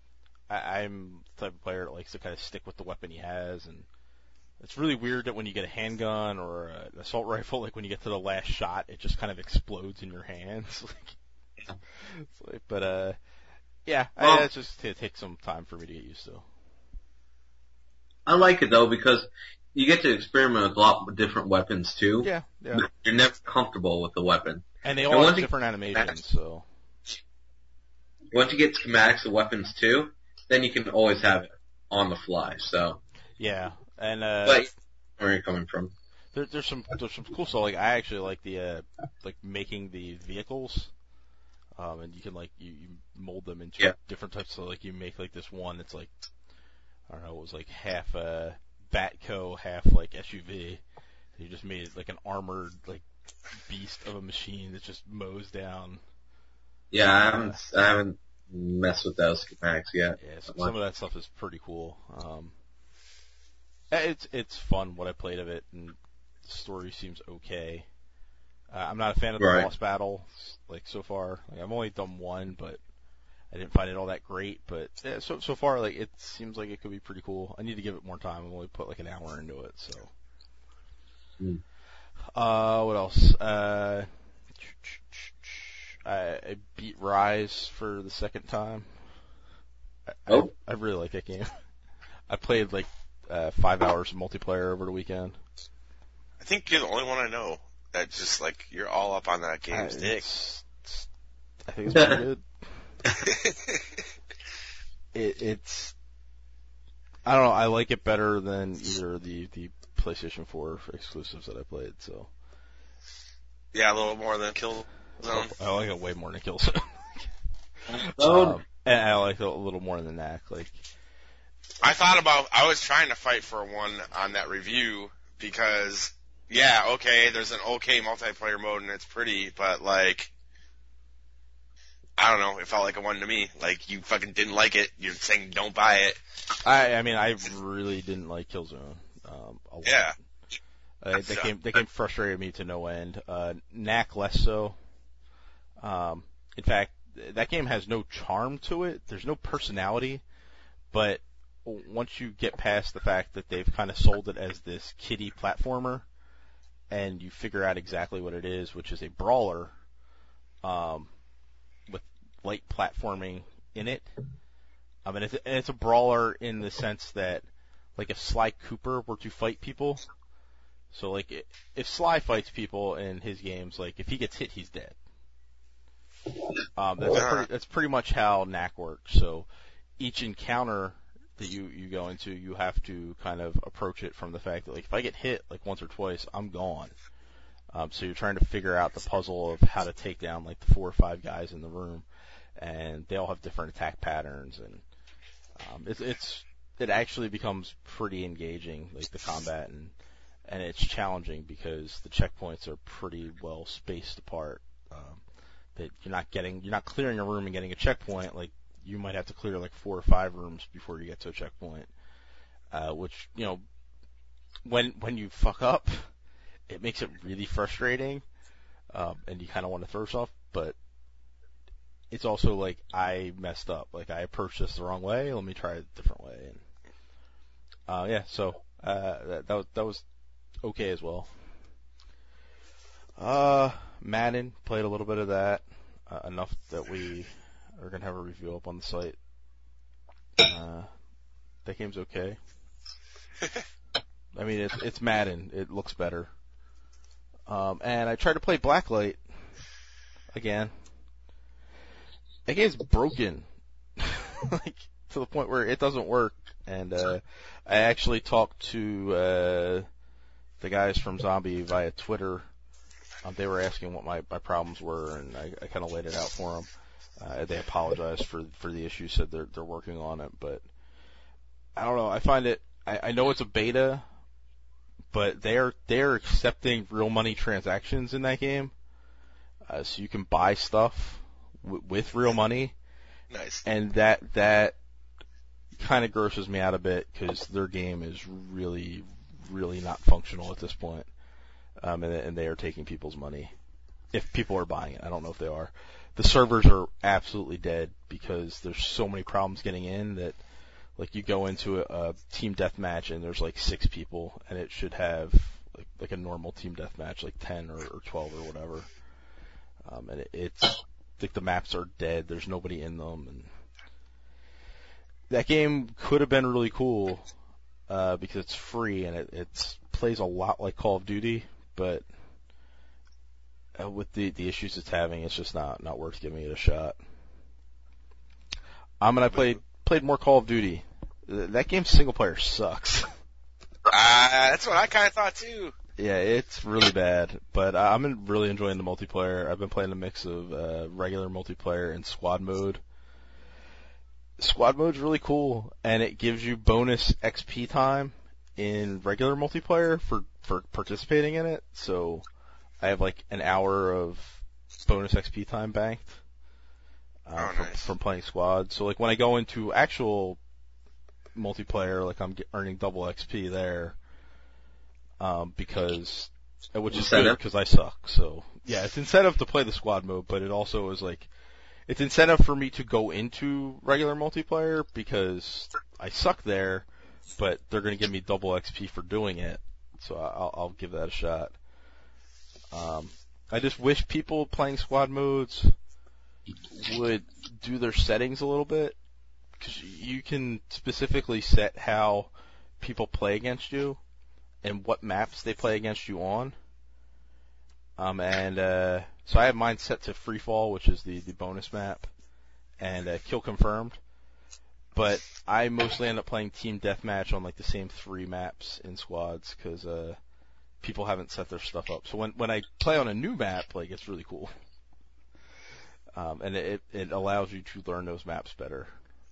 I, I'm the type of player that likes to kind of stick with the weapon he has, and it's really weird that when you get a handgun or a, an assault rifle, like when you get to the last shot, it just kind of explodes in your hands. like, it's like, but uh, yeah, Well- I, it's just it takes some time for me to get used to. I like it though because you get to experiment with a lot of different weapons too. Yeah, yeah. But you're never comfortable with the weapon. And they And all have once you- different animations, so. Once you get schematics of weapons too, then you can always have it on the fly. So, Yeah, and uh, but where you're coming from? there, there's some there's some cool stuff. Like I actually like the uh, like making the vehicles, um, and you can like you, you mold them into Yeah. different types. So like you make like this one that's like I don't know, it was like half uh, Batco, half like S U V. And you just made it like an armored like beast of a machine that just mows down. Yeah, I haven't I haven't messed with those schematics yet. Yeah, so some of that stuff is pretty cool. Um, it's it's fun what I played of it, and the story seems okay. Uh, I'm not a fan of the Right. boss battle, like so far. Like, I've only done one, but I didn't find it all that great. But yeah, so so far, like it seems like it could be pretty cool. I need to give it more time. I've only put like an hour into it, so. Hmm. Uh, what else? Uh, I, I beat Rise for the second time. I, Oh. I, I really like that game. I played like uh, five hours of multiplayer over the weekend. I think you're the only one I know that just like you're all up on that Uh, game's dick. it's, it's, I think it's pretty good. It, it's I don't know. I like it better than either the the PlayStation four exclusives that I played. So Yeah, a little more than Killzone. I like it way more than Killzone. Oh, um, and I like it a little more than Knack. Like, I thought about, I was trying to fight for one on that review because, yeah, okay, there's an okay multiplayer mode and it's pretty, but like, I don't know, it felt like a one to me. Like, you fucking didn't like it, you're saying don't buy it. I I mean, I really didn't like Killzone. Um, a lot. Yeah. Uh, that game that game frustrated me to no end. Uh, Knack less so. Um, in fact, that game has no charm to it. There's no personality. But once you get past the fact that they've kind of sold it as this kiddie platformer, and you figure out exactly what it is, which is a brawler, um, with light platforming in it. I mean, it's a, and it's a brawler in the sense that, like, if Sly Cooper were to fight people. So, like, if Sly fights people in his games, like, if he gets hit, he's dead. Um, that's, pretty, that's pretty much how Knack works. So, each encounter that you, you go into, you have to kind of approach it from the fact that, like, if I get hit, like, once or twice, I'm gone. Um, so you're trying to figure out the puzzle of how to take down, like, the four or five guys in the room. And they all have different attack patterns, and um, it's, it's it actually becomes pretty engaging, like, the combat, and and it's challenging because the checkpoints are pretty well spaced apart. Um, that you're not getting, you're not clearing a room and getting a checkpoint. Like, you might have to clear like four or five rooms before you get to a checkpoint. Uh, which, you know, when when you fuck up, it makes it really frustrating, um, and you kind of want to throw yourself. But it's also like, I messed up. Like, I approached this the wrong way. Let me try it a different way. And uh, yeah, so uh, that that was, that was okay as well. Uh, Madden, played a little bit of that, uh, enough that we are gonna have a review up on the site. Uh, that game's okay. I mean, it's it's Madden. It looks better. Um, and I tried to play Blacklight again. That game's broken, like, to the point where it doesn't work. And uh, I actually talked to uh, the guys from Zombie via Twitter. Um, they were asking what my, my problems were, and I, I kind of laid it out for them. Uh, they apologized for for the issue, said they're they're working on it, but I don't know. I find it. I, I know it's a beta, but they're they're accepting real money transactions in that game, uh, so you can buy stuff w- with real money. Nice. And that that kind of grosses me out a bit because their game is really really not functional at this point. Um, and, and they are taking people's money. If people are buying it, I don't know if they are. The servers are absolutely dead because there's so many problems getting in that, like, you go into a, a team deathmatch and there's like six people, and it should have like, like a normal team deathmatch, like ten or, or twelve or whatever. Um, and it, it's like the maps are dead. There's nobody in them, and that game could have been really cool. uh, because it's free and it it's, plays a lot like Call of Duty, but uh, with the the issues it's having, it's just not not worth giving it a shot. Um, and I played played more Call of Duty. That game's single player sucks. Uh, that's what I kind of thought too. Yeah, it's really bad, but I'm really enjoying the multiplayer. I've been playing a mix of uh, regular multiplayer and squad mode. Squad mode's really cool, and it gives you bonus X P time in regular multiplayer for, for participating in it. So I have like an hour of bonus X P time banked uh, oh, from, nice. from playing squad. So like when I go into actual multiplayer, like I'm get, earning double X P there, um, because which is good because I suck. So yeah, it's incentive to play the squad mode, but it also is like it's incentive for me to go into regular multiplayer because I suck there, but they're going to give me double X P for doing it. So I'll, I'll give that a shot. Um, I just wish people playing squad modes would do their settings a little bit. Because you can specifically set how people play against you and what maps they play against you on. Um, and uh, so I have mine set to free fall, which is the, the bonus map, and uh, kill confirmed. But I mostly end up playing team deathmatch on like the same three maps in squads because uh, people haven't set their stuff up. So when when I play on a new map, like it's really cool, um, and it it allows you to learn those maps better.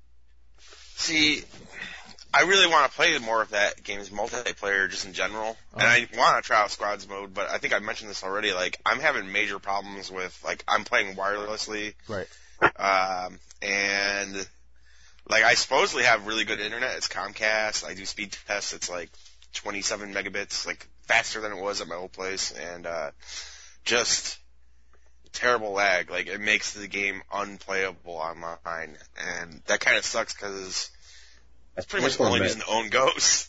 See, I really want to play more of that game's multiplayer just in general, and I want to try out squads mode, but I think I mentioned this already, like, I'm having major problems with, like, I'm playing wirelessly. Right. Um, and, like, I supposedly have really good internet. It's Comcast. I do speed tests. It's, like, twenty-seven megabits, like, faster than it was at my old place, and, uh, just terrible lag. Like, it makes the game unplayable online, and that kind of sucks because that's pretty much the only reason to own Ghosts.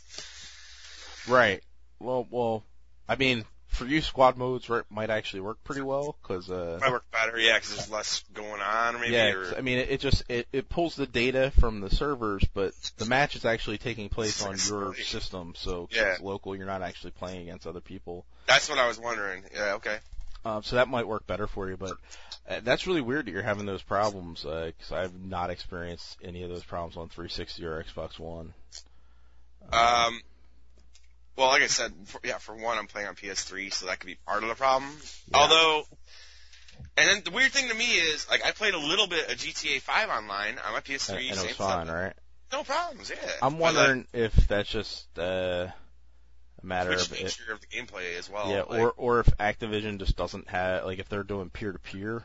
Right. Well, well, I mean, for you, squad modes right, might actually work pretty well because uh, might work better, yeah, because there's less going on, maybe. Yeah, or... I mean, it, it just it, it pulls the data from the servers, but the match is actually taking place on your system, so 'cause yeah. it's local. You're not actually playing against other people. That's what I was wondering. Yeah, okay. Um, so that might work better for you, but uh, that's really weird that you're having those problems because I've not experienced any of those problems on three sixty or Xbox One. Um, um, well, like I said, for, yeah, for one, I'm playing on P S three, so that could be part of the problem. Yeah. Although, and then the weird thing to me is, like, I played a little bit of G T A five online on my P S three. And, and it was same fine, stuff. right? No problems, yeah. I'm wondering like, if that's just uh, a matter Which of nature it, of the gameplay as well. Yeah, like, or or if Activision just doesn't have, like, if they're doing peer-to-peer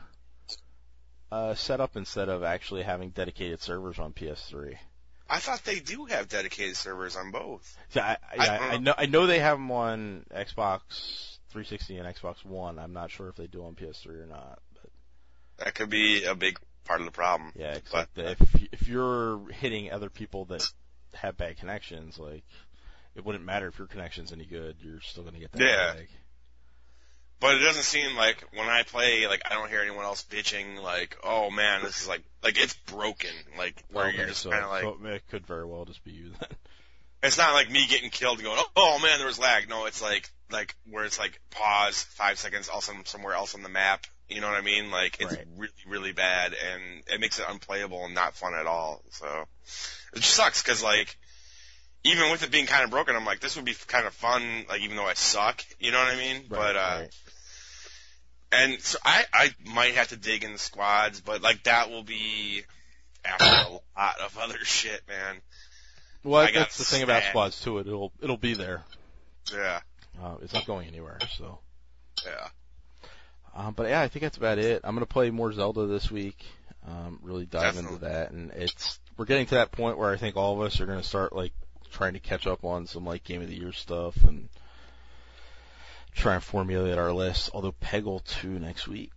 uh, setup instead of actually having dedicated servers on P S three. I thought they do have dedicated servers on both. Yeah, I, I, I, I know I know they have them on Xbox three sixty and Xbox One. I'm not sure if they do on P S three or not. But that could be a big part of the problem. Yeah, but, except that if if you're hitting other people that have bad connections, like, it wouldn't matter if your connection's any good. You're still going to get that yeah. lag. But it doesn't seem like when I play, like, I don't hear anyone else bitching, like, oh man, this is like, like, it's broken. Like, where okay, you're just so, kind of like. So it could very well just be you then. It's not like me getting killed and going, oh, oh man, there was lag. No, it's like, like, where it's like, pause, five seconds, also somewhere else on the map. You know what I mean? Like, it's right. really, really bad, and it makes it unplayable and not fun at all. So, it just sucks, cause like, even with it being kind of broken, I'm like, this would be kind of fun, like, even though I suck. You know what I mean? Right, but, uh, right. And so I, I might have to dig in the squads, but, like, that will be after a lot of other shit, man. Well, I that's the thing about sad. squads too. It'll it'll be there. Yeah. Uh, it's not going anywhere. So. Yeah. Um, but yeah, I think that's about it. I'm gonna play more Zelda this week. Um, really dive Definitely. into that, and it's we're getting to that point where I think all of us are gonna start like trying to catch up on some like Game of the Year stuff and try and formulate our list. Although Peggle two next week.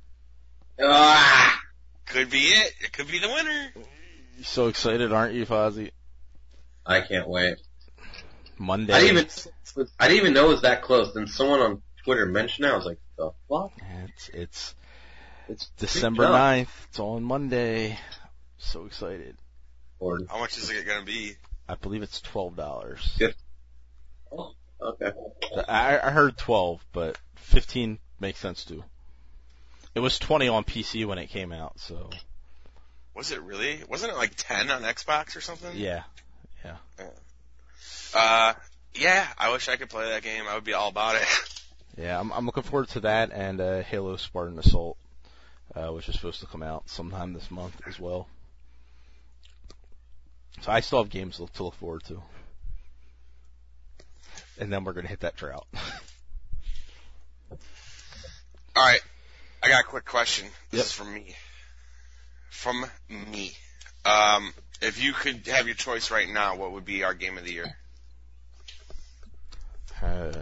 Ah, could be it. It could be the winner. You're so excited, aren't you, Fozzie? I can't wait. Monday. I didn't even I didn't even know it was that close. Then someone on Twitter mentioned it. I was like, the fuck? It's it's It's December ninth. It's on Monday. So excited. Lord. How much is it going to be? I believe it's twelve dollars. Yeah. Oh, okay. I, I heard twelve, but fifteen makes sense too. It was twenty on P C when it came out, so. Was it really? Wasn't it like ten on Xbox or something? Yeah, yeah. Uh, yeah. I wish I could play that game. I would be all about it. Yeah, I'm, I'm looking forward to that and uh, Halo Spartan Assault, uh, which is supposed to come out sometime this month as well. So I still have games to look forward to. And then we're going to hit that drought. All right. I got a quick question. This Yep. is from me. From me. Um, if you could have your choice right now, what would be our game of the year? Uh,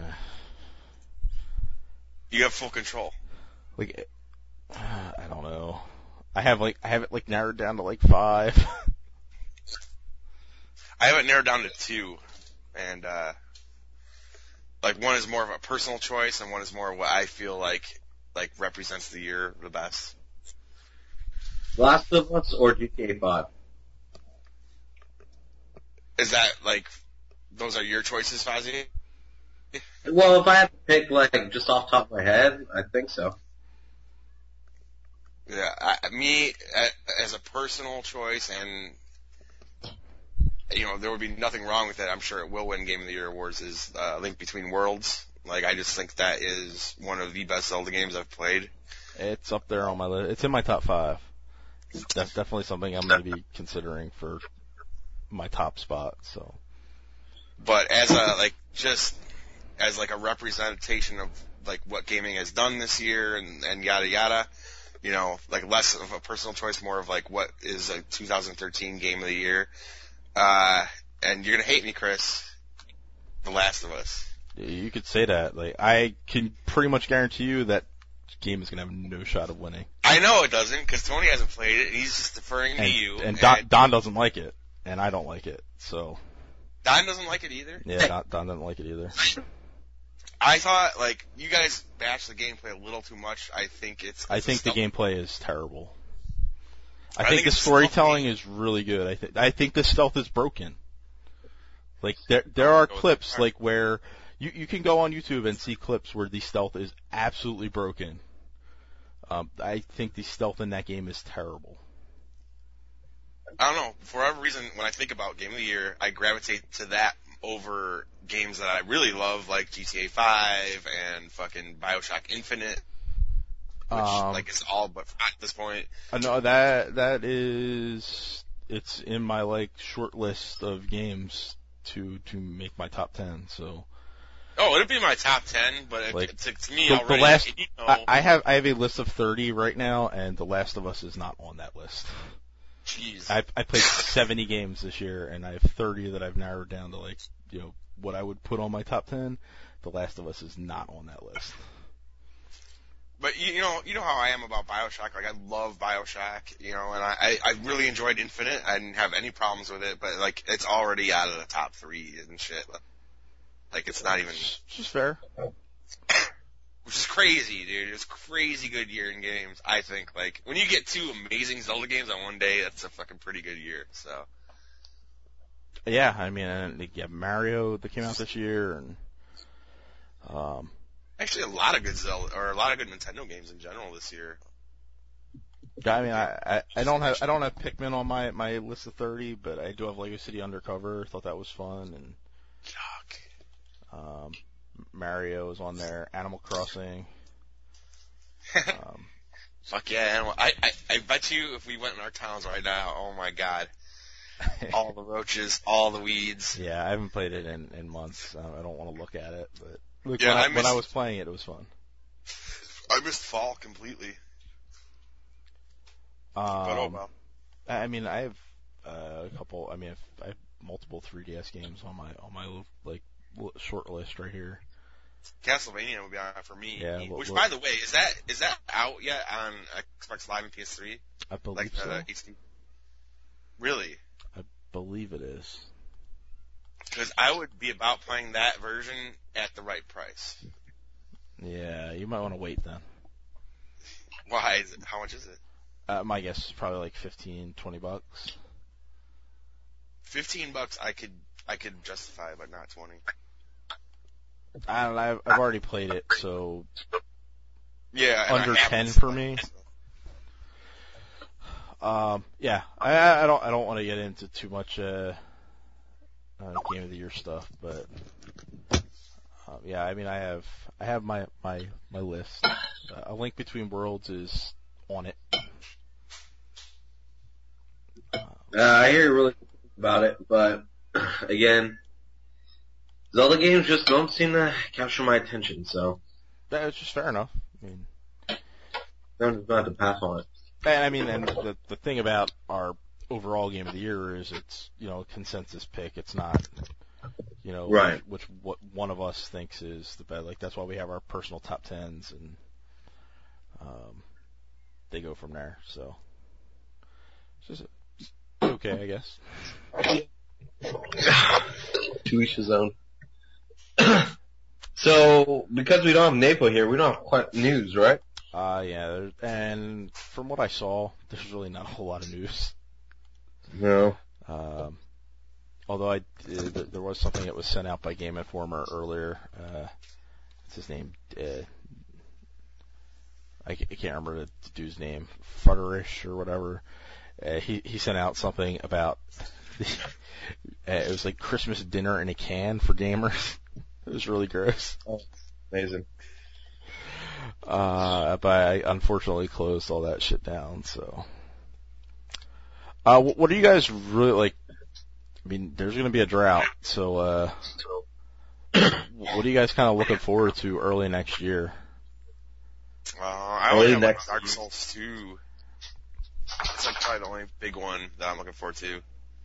You have full control. like, uh, I don't know. I have like I have it like narrowed down to like five. I have it narrowed down to two, and uh, like one is more of a personal choice, and one is more what I feel like like represents the year the best. Last of Us or G T A five? Is that like those are your choices, Fozzie? Well, if I had to pick, like, just off the top of my head, I think so. Yeah, I, me a- as a personal choice, and you know there would be nothing wrong with it. I'm sure it will win Game of the Year awards. Is uh, Link Between Worlds? Like I just think that is one of the best Zelda games I've played. It's up there on my list. It's in my top five. That's definitely something I'm going to be considering for my top spot. So, But as a like just as like a representation of like what gaming has done this year and, and yada yada, you know, like less of a personal choice, more of like what is a two thousand thirteen game of the year. Uh, and you're gonna hate me, Chris. The Last of Us. you could say that. Like, I can pretty much guarantee you that game is going to have no shot of winning. I know it doesn't because Tony hasn't played it. He's just deferring And, to you. and Don, Don doesn't like it, and I don't like it. So, Don doesn't like it either. yeah, Don, Don doesn't like it either. I thought like you guys bashed the gameplay a little too much. I think it's. I it's think the stealth- gameplay is terrible. I, I think, think the it's a stealth storytelling game. is really good. I think I think the stealth is broken. Like there there are Go with clips that. like where you you can go on YouTube and see clips where the stealth is absolutely broken. Um, I think the stealth in that game is terrible. I don't know. For whatever reason, when I think about Game of the Year, I gravitate to that over games that I really love, like G T A five and fucking Bioshock Infinite, which Um, like is all but at this point. Uh, no, that that is it's in my like short list of games to to make my top ten. So Oh, it'd be my top ten, but it, Like, to, to me the, the already, last you know, I, I have I have a list of thirty right now, and The Last of Us is not on that list. jeez. I I played seventy games this year, and I have thirty that I've narrowed down to like you know what I would put on my top ten. The Last of Us is not on that list. But you, you know, you know how I am about Bioshock. Like I love Bioshock, you know, and I, I, I really enjoyed Infinite. I didn't have any problems with it, but like it's already out of the top three and shit. Like it's not even, It's just fair. which is crazy, dude. It's a crazy good year in games. I think like when you get two amazing Zelda games on one day, that's a fucking pretty good year. So Yeah, I mean, and you have Mario that came out this year, and um, actually, a lot of good Zelda or a lot of good Nintendo games in general this year. I mean, I, I I don't have I don't have Pikmin on my my list of thirty, but I do have Lego City Undercover. Thought that was fun, and Yuck. um, Mario is on there. Animal Crossing. Um, Fuck yeah! Animal. I, I I bet you if we went in our towns right now, oh my god, all the roaches, all the weeds. yeah, I haven't played it in in months. Uh, I don't want to look at it, but look, Yeah, when, I, I when I missed- was playing it, it was fun. I missed fall completely. Um, But oh well. I I mean, I have uh, a couple. I mean, I have multiple three D S games on my on my like l- short list right here. Castlevania would be on for me. Yeah, well, Which, well- by the way, is that is that out yet on Xbox Live and P S three? I believe Like so. the H D? Really? I believe it is. Because I would be about playing that version at the right price. Yeah, you might want to wait then. Why? Is it, how much is it? Uh, my guess is probably like fifteen, twenty bucks. Fifteen bucks, I could I could justify, but not twenty. I don't know, I've, I've already played it, so Yeah, and under I have ten this for one, me. so. Um, yeah, I, I don't I don't want to get into too much uh, uh, game of the year stuff, but um, yeah, I mean I have I have my my my list. Uh, A Link Between Worlds is on it. Uh, I hear really about it, but again, Zelda games just don't seem to capture my attention, so That's just fair enough. I mean, I'm just going to have to pass on it. and I mean, and the the thing about our overall game of the year is it's you know a consensus pick. It's not you know Right. which, which what one of us thinks is the best. Like that's why we have our personal top tens, and um, they go from there. So it's just okay, I guess. To each his own. So, because we don't have Napo here, we don't have quite news, right? Uh, yeah, there- and from what I saw, there's really not a whole lot of news. No. Um, although I, did, there was something that was sent out by Game Informer earlier. Uh, what's his name? Uh, I, ca- I can't remember the dude's name. Futterish or whatever. Uh, he he sent out something about the, uh, it was like Christmas dinner in a can for gamers. It was really gross. Oh, amazing. Uh, but I unfortunately closed all that shit down. So, uh, wh- what do you guys really like? I mean, there's going to be a drought, so uh, what are you guys kind of looking forward to early next year? Uh, I Early only have like next Dark year. Souls two. It's like probably the only big one that I'm looking forward to.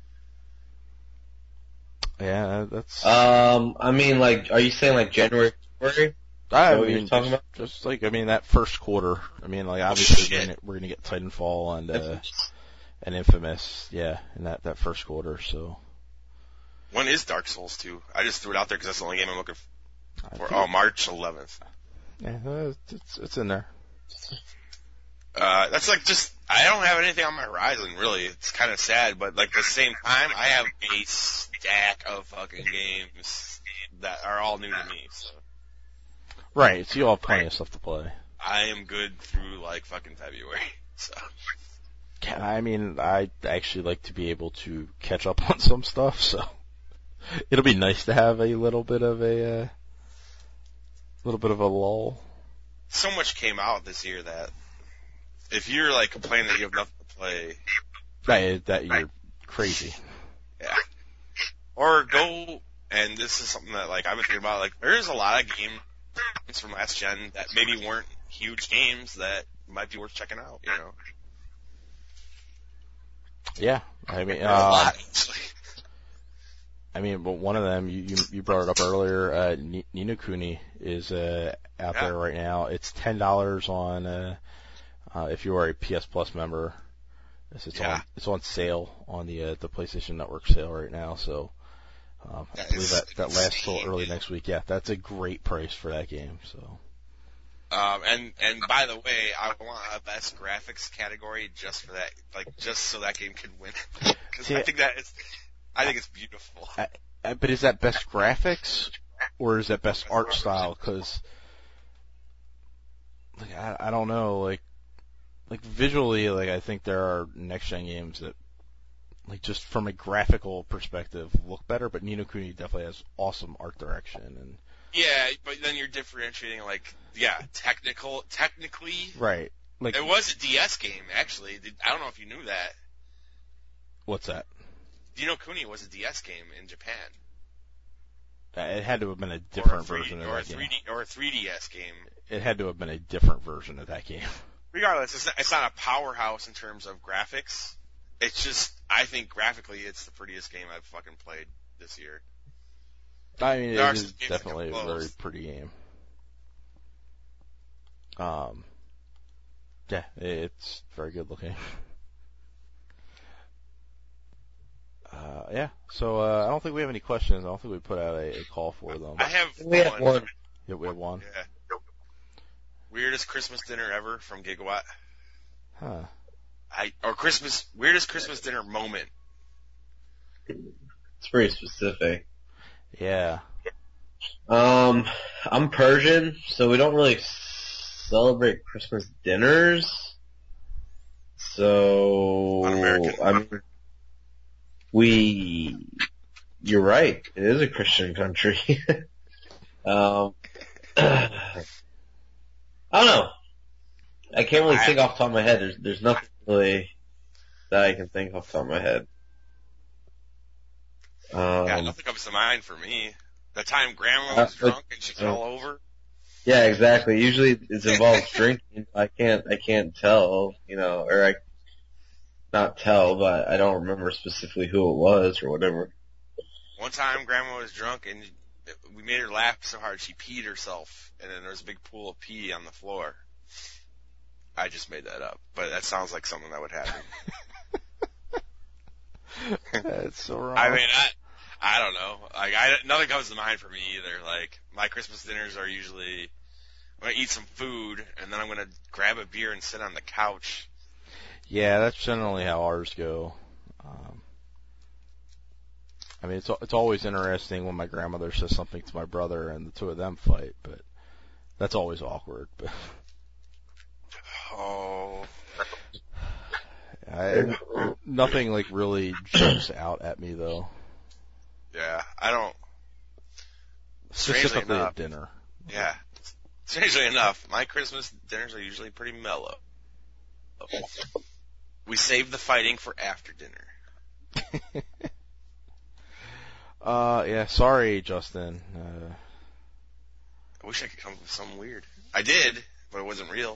Yeah, that's. Um, I mean, like, are you saying like January, February? I that what mean, you're talking just, about? just like I mean that first quarter. I mean, like obviously we're shit. gonna, we're gonna get Titanfall and uh, and Infamous, yeah, in that that first quarter. So When is Dark Souls two? I just threw it out there because that's the only game I'm looking I for. think- Oh, March eleventh. yeah, uh, it's it's in there. Uh, that's like just, I don't have anything on my horizon, really. It's kind of sad, but like at the same time, I have a stack of fucking games that are all new to me, so Right, so you all have plenty of stuff to play. I am good through like fucking February, so. Yeah, I mean, I actually like to be able to catch up on some stuff, so it'll be nice to have a little bit of a uh, little bit of a lull. So much came out this year that if you're like complaining that you have nothing to play, That, that you're crazy. yeah. Or go, and this is something that like I've been thinking about, like there's a lot of games from last gen that maybe weren't huge games that might be worth checking out, you know? Yeah, I mean, a uh, lot, actually. I mean, but one of them you you, you brought it up earlier. Uh, Ni Ni no Kuni is uh, out Yeah. there right now. It's ten dollars on uh, uh, if you are a P S Plus member. It's, it's Yeah. on it's on sale on the uh, the PlayStation Network sale right now. So um, I That believe is that that lasts till insane. early next week. Yeah, that's a great price for that game. So Um, and, and by the way, I want a best graphics category just for that, like, just so that game can win. Cause See, I think that is, I think it's beautiful. Uh, but is that best graphics or is that best art style? Because like I, I don't know, like like visually, like I think there are next gen games that like just from a graphical perspective look better. But Ni no Kuni definitely has awesome art direction and Yeah, but then you're differentiating, like, yeah, technical, technically, right. Like it was a D S game, actually. Did- I don't know if you knew that. what's that? Ni no Kuni was a D S game in Japan. Uh, it had to have been a different or a three, version of or a that three game. D, or a three D S game. It had to have been a different version of that game. Regardless, it's not, it's not a powerhouse in terms of graphics. It's just, I think graphically it's the prettiest game I've fucking played this year. I mean, it There are is some games that definitely a come very close. pretty game. Um, yeah, it's very good looking. Uh, yeah, so uh, I don't think we have any questions. I don't think we put out a, a call for them. I have We have one. Yeah, we have one. Yeah. Weirdest Christmas dinner ever from Gigawatt. Huh. I or Christmas weirdest Christmas dinner moment. It's pretty specific. Yeah. Um, I'm Persian, so we don't really celebrate Christmas dinners. So, Un-American. I mean, we, you're right, it is a Christian country. um, I don't know. I can't really think off the top of my head. There's, there's nothing really that I can think off the top of my head. Um, yeah, nothing comes to mind for me. The time Grandma was uh, drunk and she fell over. Yeah, exactly. Usually it involves drinking. I can't, I can't tell, you know, or I, not tell, but I don't remember specifically who it was or whatever. One time Grandma was drunk and we made her laugh so hard she peed herself, and then there was a big pool of pee on the floor. I just made that up, but that sounds like something that would happen. That's so wrong. I mean, I, I don't know. Like, I, nothing comes to mind for me either. Like, my Christmas dinners are usually, I'm gonna eat some food, and then I'm gonna grab a beer and sit on the couch. Yeah, that's generally how ours go. Um, I mean, it's it's always interesting when my grandmother says something to my brother and the two of them fight, but that's always awkward. But oh, I, nothing like really jumps out at me though. Yeah, I don't. Specifically enough, at dinner. Yeah, strangely enough, my Christmas dinners are usually pretty mellow. We save the fighting for after dinner. uh, yeah, sorry, Justin. Uh, I wish I could come up with something weird. I did, but it wasn't real.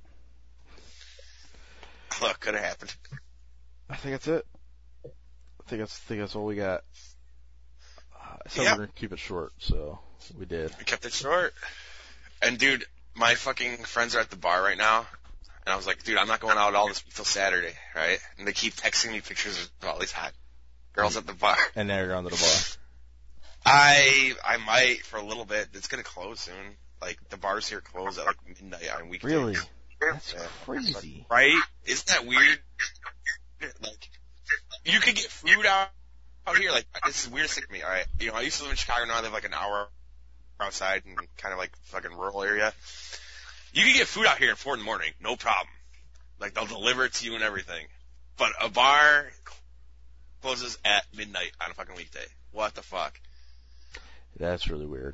Look, could have happened. I think that's it. I think that's I think that's all we got. Uh, I said Yep. we're gonna keep it short, so we did. We kept it short. And dude, my fucking friends are at the bar right now. And I was like, dude, I'm not going out all this week till Saturday, right? And they keep texting me pictures of all these hot girls at the bar. And now you're going to the bar. I I might for a little bit. It's gonna close soon. Like the bars here close at like midnight on weekdays. Really? That's Yeah. crazy. Right? Isn't that weird? Like, you could get food out out here. Like, this is the weirdest thing to me. All right, you know, I used to live in Chicago. Now I live like an hour outside in kind of like fucking rural area. You can get food out here at four in the morning, no problem. Like they'll deliver it to you and everything. But a bar closes at midnight on a fucking weekday. What the fuck? That's really weird.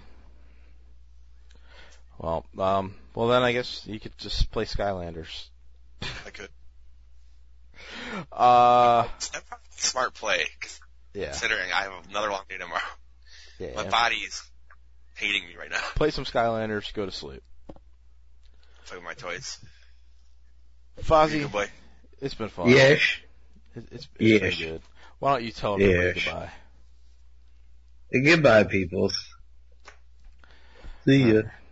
Well, um, well then I guess you could just play Skylanders. I could. Uh, That's probably a smart play, cause yeah, considering I have another long day tomorrow. yeah. My yeah. body is hating me right now. Play some Skylanders, go to sleep. Play with my toys. Fozzie, Good boy. it's been fun. Yes. It, it's, it's Yes. been good. Why don't you tell everybody Yes. goodbye? Goodbye, peoples. See ya. All right.